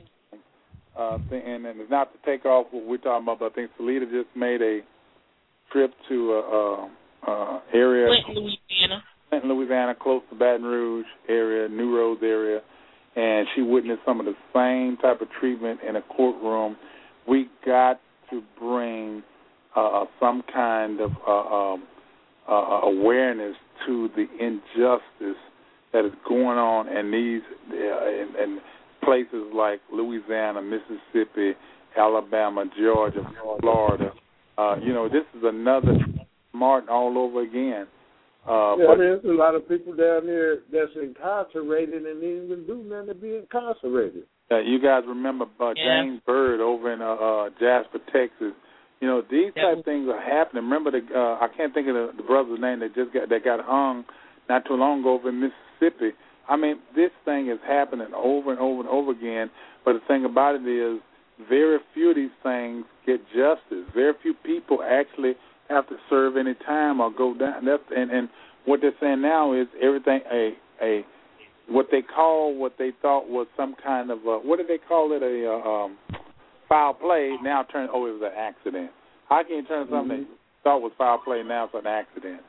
Uh, and, and it's not to take off what we're talking about, but I think Salita just made a trip to a, a, a area. Clinton, Louisiana. Clinton, Louisiana, close to Baton Rouge area, New Roads area, and she witnessed some of the same type of treatment in a courtroom. We got to bring uh, some kind of uh, um, uh, awareness to the injustice that is going on in these uh, in, in places like Louisiana, Mississippi, Alabama, Georgia, Florida. Uh, you know, this is another Martin all over again. Uh, yeah, but, I mean, there's a lot of people down there that's incarcerated and didn't even do nothing to be incarcerated. Uh, you guys remember uh, yeah. James Byrd over in uh, uh, Jasper, Texas. You know, these yeah. type of things are happening. Remember, the uh, I can't think of the, the brother's name that just got that got hung not too long ago over in Mississippi. I mean, this thing is happening over and over and over again. But the thing about it is, very few of these things get justice. Very few people actually have to serve any time or go down. That's, and, and what they're saying now is everything a a what they call what they thought was some kind of a, what did they call it, a uh, um, foul play, now turn oh it was an accident. How can you turn something mm-hmm. that thought was foul play now it's an accident?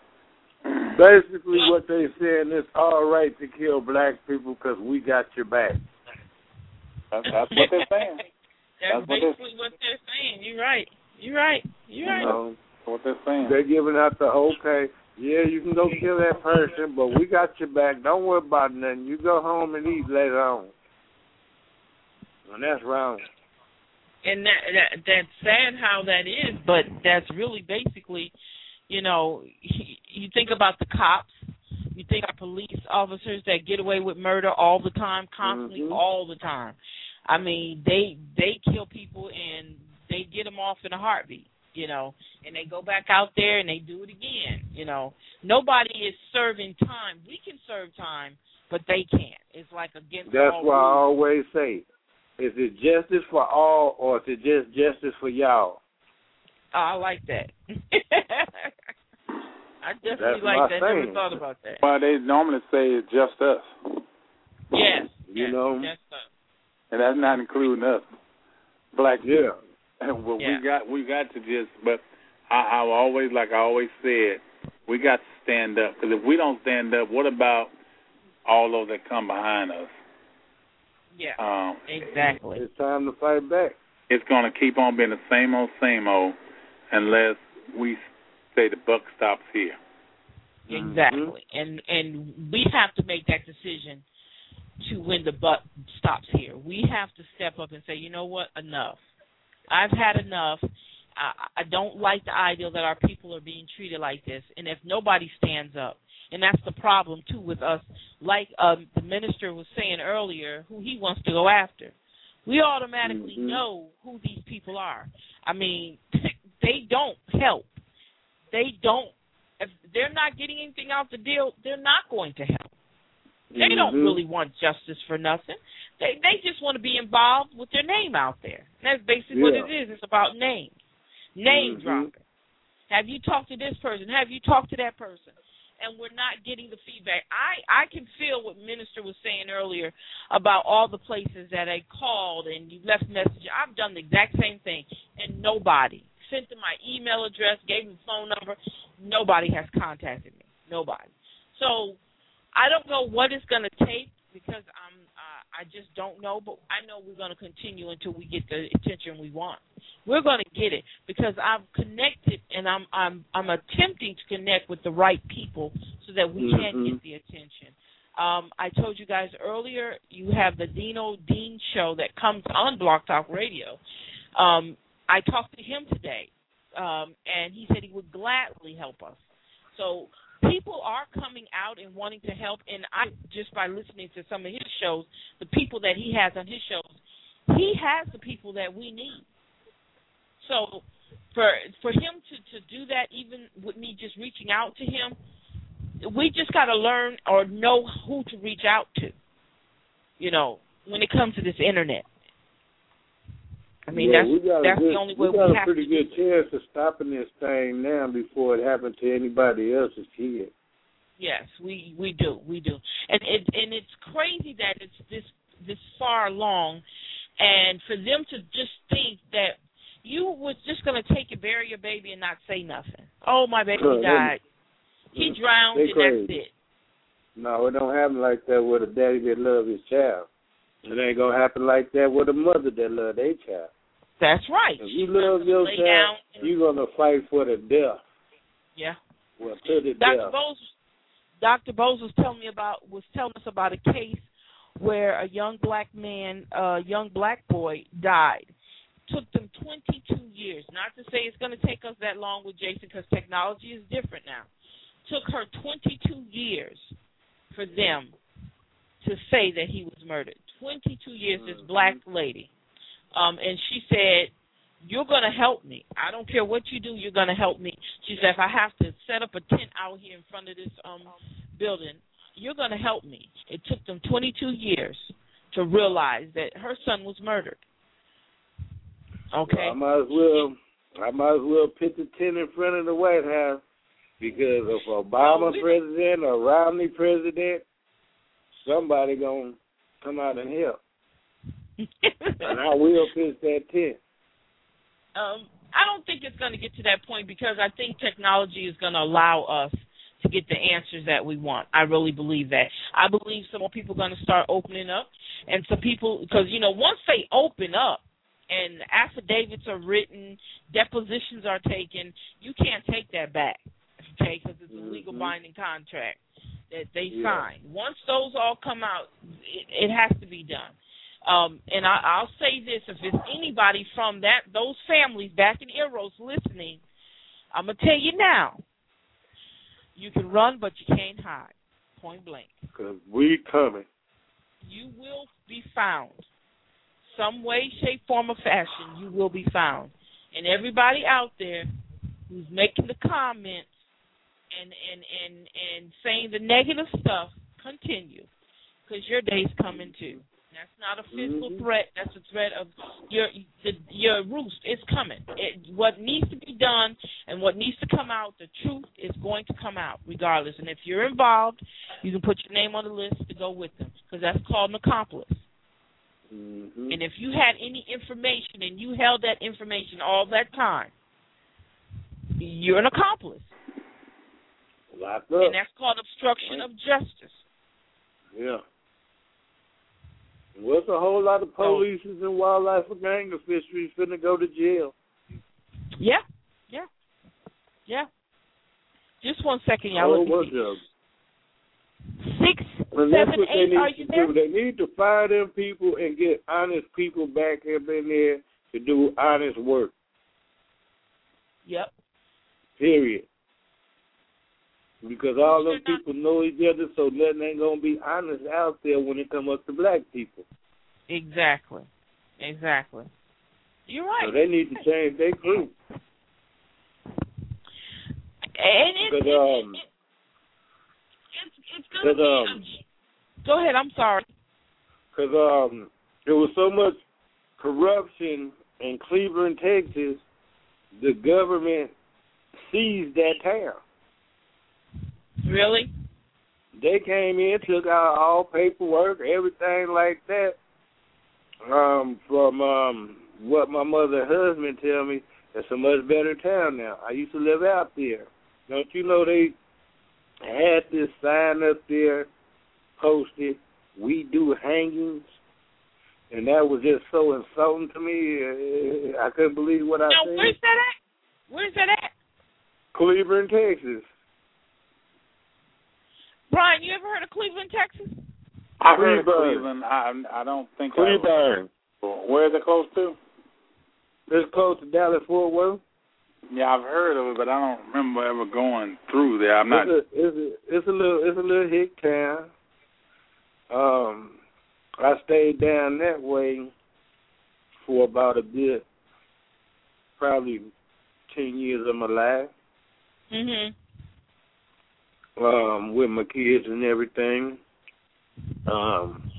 Basically, what they're saying is all right to kill black people because we got your back. That's, that's what they're saying. That's, that's basically what they're, what they're saying. You're right. You're right. You're right. You know, that's what they're saying. They're giving out the okay. Yeah, you can go kill that person, but we got your back. Don't worry about nothing. You go home and eat later on. And that's wrong. And that, that that's sad how that is, but that's really basically, you know, you think about the cops, you think of police officers that get away with murder all the time, constantly, mm-hmm. all the time. I mean, they they kill people and they get them off in a heartbeat, you know, and they go back out there and they do it again, you know. Nobody is serving time. We can serve time, but they can't. It's like against That's all why rules. I always say, is it justice for all or is it just justice for y'all? Oh, I like that. I definitely That's like that. thing. Never thought about that. Well, they normally say it's just us. Yes. You yes, know? Just us. And that's not including us, black yeah. people. Well, yeah. we got we got to just, but I, I always, like I always said, we got to stand up. Because if we don't stand up, what about all those that come behind us. Yeah, um, exactly. It's time to fight back. It's going to keep on being the same old, same old, unless we say the buck stops here. Exactly, mm-hmm. and and we have to make that decision to when the buck stops here. We have to step up and say, you know what, enough. I've had enough. I, I don't like the idea that our people are being treated like this, and if nobody stands up, and that's the problem, too, with us, like um, the minister was saying earlier, who he wants to go after. We automatically mm-hmm. know who these people are. I mean, they don't help. They don't. If they're not getting anything out the deal, they're not going to help. They mm-hmm. don't really want justice for nothing. They they just want to be involved with their name out there. That's basically yeah. what it is. It's about names. Name mm-hmm. dropping. Have you talked to this person? Have you talked to that person? And we're not getting the feedback. I, I can feel what Minister was saying earlier about all the places that I called and you left messages. I've done the exact same thing, and nobody. Sent them my email address, gave them phone number. Nobody has contacted me. Nobody. So I don't know what it's going to take because I'm, uh, I just don't know, but I know we're going to continue until we get the attention we want. We're going to get it because I've connected and I'm I'm I'm attempting to connect with the right people so that we mm-hmm. can get the attention. Um, I told you guys earlier, you have the Dino Dean show that comes on Blog Talk Radio. Um, I talked to him today, um, and he said he would gladly help us. So people are coming out and wanting to help, and I just by listening to some of his shows, the people that he has on his shows, he has the people that we need. So for for him to, to do that, even with me just reaching out to him, we just got to learn or know who to reach out to, you know, when it comes to this Internet. I mean, yeah, that's that's good, the only way we, we have got a pretty to good chance of stopping this thing now before it happened to anybody else's kid. Yes, we, we do, we do, and it and it's crazy that it's this this far along, and for them to just think that you was just going to take and bury your baby and not say nothing. Oh, my baby uh, died. He drowned and crazy. That's it. No, it don't happen like that with a daddy that loves his child. It ain't going to happen like that with a mother that loves their child. That's right. If you love your child, you're going to fight for the death. Yeah. Well, to the Doctor death. Bose, Doctor Bose was telling me about was telling us about a case where a young black man, a young black boy, died. Took them twenty-two years. Not to say it's going to take us that long with Jason because technology is different now. Took her twenty-two years for them to say that he was murdered. twenty-two years, this black lady. Um, and she said, you're going to help me. I don't care what you do, you're going to help me. She said, if I have to set up a tent out here in front of this um, building, you're going to help me. It took them twenty-two years to realize that her son was murdered. Okay. Well, I might as well I might as well put the tent in front of the White House because if Obama oh, president or Romney president, somebody gonna come out and help. And I will pitch that tent. Um, I don't think it's going to get to that point because I think technology is going to allow us to get the answers that we want. I really believe that. I believe some more people are going to start opening up, and some people, because, you know, once they open up and affidavits are written, depositions are taken, you can't take that back, okay, because it's a legal binding contract that they yeah. sign. Once those all come out, it, it has to be done. Um, and I, I'll say this, if there's anybody from that those families back in Eros listening, I'm going to tell you now, you can run, but you can't hide, point blank. Because we coming. You will be found. Some way, shape, form, or fashion, you will be found. And everybody out there who's making the comments and, and, and, and saying the negative stuff, continue, because your day's coming too. That's not a physical mm-hmm. threat. That's a threat of your the, your roost. It's coming. It, what needs to be done and what needs to come out, the truth is going to come out regardless. And if you're involved, you can put your name on the list to go with them because that's called an accomplice. Mm-hmm. And if you had any information and you held that information all that time, you're an accomplice. Locked up. And that's called obstruction right. of justice. Yeah. What's a whole lot of police and wildlife and gang officials finna go to jail? Yeah, yeah, yeah. Just one second, y'all. Oh, Let me what's see. up? Six, And that's seven, what they eight. need Are to you there? do. They need to fire them people and get honest people back up in there to do honest work. Yep. Period. Because all those Sure people know each other, so nothing ain't gonna be honest out there when it comes up to black people. Exactly. Exactly. You're right. So they need to change their group. And it, it, um, it, it's it's gonna be. um, Go ahead. I'm sorry. Because um, there was so much corruption in Cleveland, Texas, the government seized that town. Really? They came in, took out all paperwork, everything like that. Um, from um, what my mother and husband tell me, it's a much better town now. I used to live out there. Don't you know they had this sign up there posted, "We do hangings," and that was just so insulting to me. I couldn't believe what I now, seen. Where's that at? Where's that at? Cleveland, Texas. Brian, you ever heard of Cleveland, Texas? I've heard of Cleveland. Cleveland. I, I don't think Cleveland. I Where is it close to? It's close to Dallas, Fort Worth. Yeah, I've heard of it, but I don't remember ever going through there. I'm not. It's a, it's a, it's a little, it's a little hick town. Um, I stayed down that way for about a good, probably ten years of my life. Mhm. Um, with my kids and everything. Um,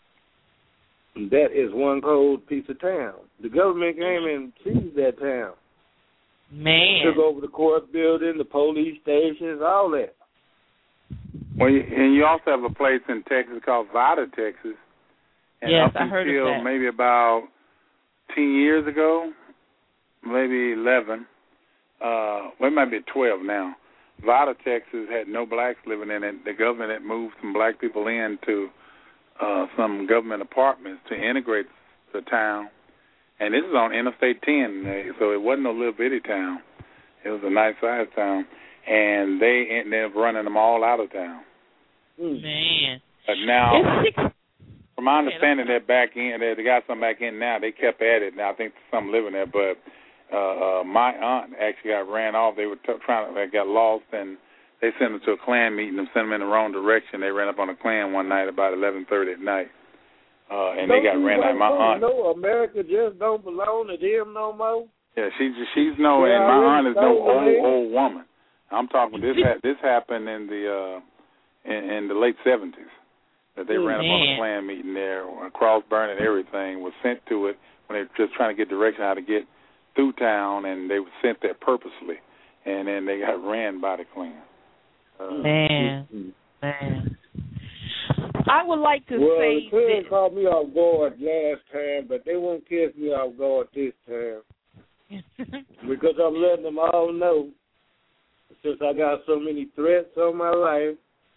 that is one cold piece of town. The government came and seized that town. Man. Took over the court building, the police stations, all that. Well, you, and you also have a place in Texas called Vida, Texas. And yes, up I heard of until that. maybe about ten years ago, maybe eleven, uh, well, it might be twelve now. Vida, Texas had no blacks living in it. The government had moved some black people into uh, some government apartments to integrate the town. And this is on Interstate ten, so it wasn't no little bitty town. It was a nice-sized town. And they ended up running them all out of town. Man. But now, It's six. from my understanding, they're back in. They got some back in now. They kept at it. Now I think there's some living there. But uh, uh, my aunt actually got ran off. They were t- trying to, they got lost, and they sent them to a Klan meeting and sent them in the wrong direction. They ran up on a Klan one night about eleven thirty at night. Uh, and don't they got ran out. My aunt. No, America just don't belong to them no more. Yeah, she's she's no, yeah, and my aunt is no old man. old woman. I'm talking. This ha- this happened in the uh, in, in the late seventies. That they Ooh, ran up man. on a Klan meeting there, cross burning everything was sent to it when they were just trying to get direction how to get through town, and they were sent there purposely, and then they got ran by the Klan. Uh, Man, mm-hmm. man. I would like to well, say the Klan that. caught me off guard last time, but they won't catch me off guard this time. Because I'm letting them all know, since I got so many threats on my life,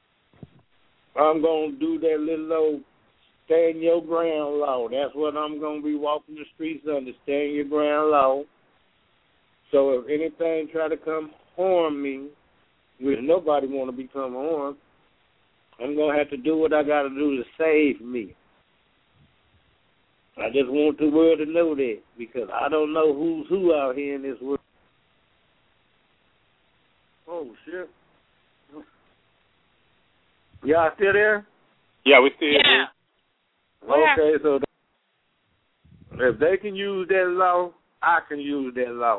I'm going to do that little old stand your ground law. That's what I'm going to be walking the streets under, stand your ground law. So if anything try to come harm me, which nobody want to become harmed, I'm going to have to do what I got to do to save me. I just want the world to know that, because I don't know who's who out here in this world. Oh, shit. Y'all still there? Yeah, we still Yeah. Okay, so if they can use that law, I can use that law.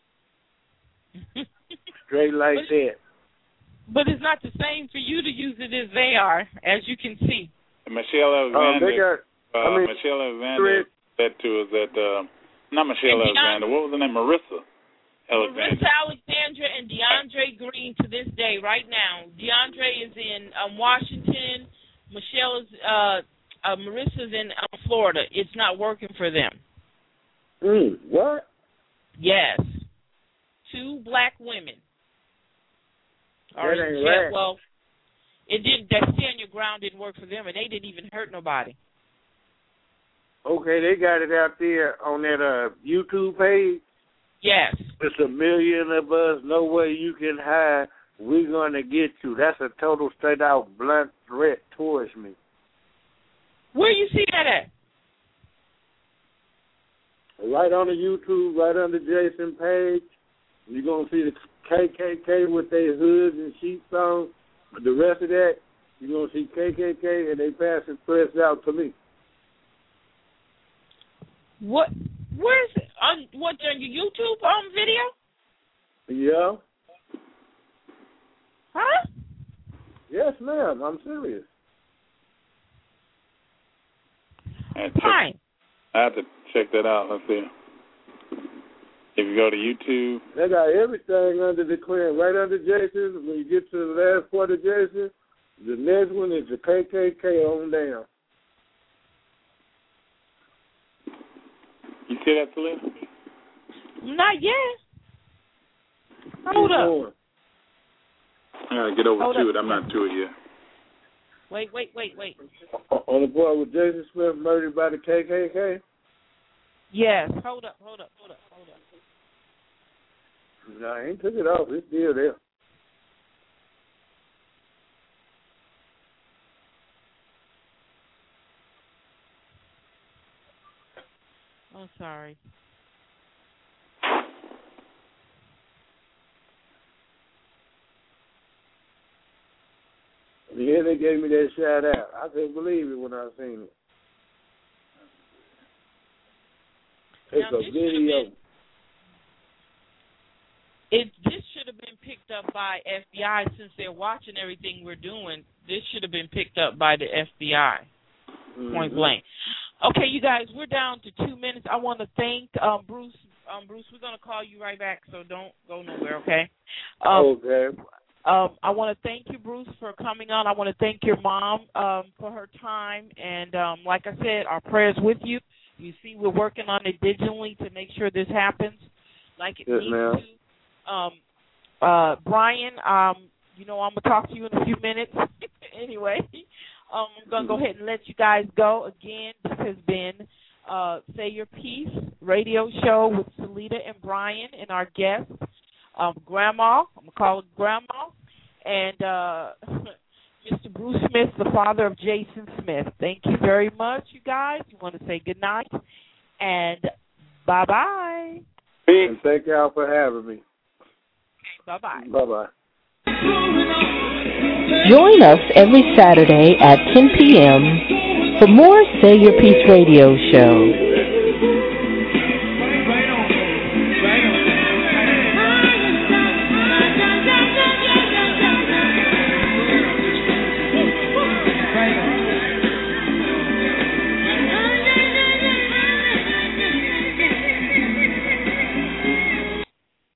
Straight like but, that. But it's not the same for you to use it as they are, as you can see. Michelle Um, Alexander. they got, uh, I mean, Michelle Alexander said to us that uh, not Michelle And Alexander. What was her name? Marissa Alexander. Marissa Alexandra and DeAndre Green to this day, right now. DeAndre is in um, Washington. Michelle is, uh, uh, Marissa's in uh, Florida. It's not working for them. Mm, what? Yes. Two black women. That ain't right. Well, it didn't. That stand your ground didn't work for them, and they didn't even hurt nobody. Okay, they got it out there on that uh, YouTube page. Yes. It's a million of us. No way you can hide. We're going to get you. That's a total straight-out blunt threat towards me. Where you see that at? Right on the YouTube, right on the Jason page. You're going to see the K K K with their hoods and sheets on. But the rest of that, you're going to see K K K, and they passing threats out to me. What? Where's it? On what, on your YouTube um video? Yeah. Huh? Yes, ma'am. I'm serious. Fine. I have to check that out. Let's see. If you go to YouTube, they got everything under the clan. Right under Jason, when you get to the last part of Jason, the next one is the K K K on down. You see that, Talib? Not yet. Hold up. I gotta get over Hold to up. it. I'm not to it yet. Wait, wait, wait, wait. On the part with Jason Smith murdered by the K K K? Yes. Hold up, hold up, hold up, hold up. No, I ain't took it off. It's still there. I'm sorry. Yeah, they gave me that shout out. I couldn't believe it when I seen it. It's Now, a this video. Been, it this should have been picked up by F B I since they're watching everything we're doing. This should have been picked up by the F B I. Mm-hmm. Point blank. Okay, you guys, we're down to two minutes. I want to thank um, Bruce. Um, Bruce, we're going to call you right back, so don't go nowhere, okay? Um, okay. Um, I want to thank you, Bruce, for coming on. I want to thank your mom um, for her time. And um, like I said, our prayers with you. You see, we're working on it digitally to make sure this happens like it yes, needs ma'am. to. Um, uh, Brian, um, you know I'm going to talk to you in a few minutes. Anyway, um, I'm going to go ahead and let you guys go. Again, this has been uh, Say Your Piece radio show with Salita and Brian and our guests. Um, Grandma, I'm going to call her Grandma, and uh, Mister Bruce Smith, the father of Jason Smith. Thank you very much, you guys. You want to say good night, and bye-bye. And thank y'all for having me. Bye-bye. Bye-bye. Join us every Saturday at ten p.m. for more Say Your Piece radio show.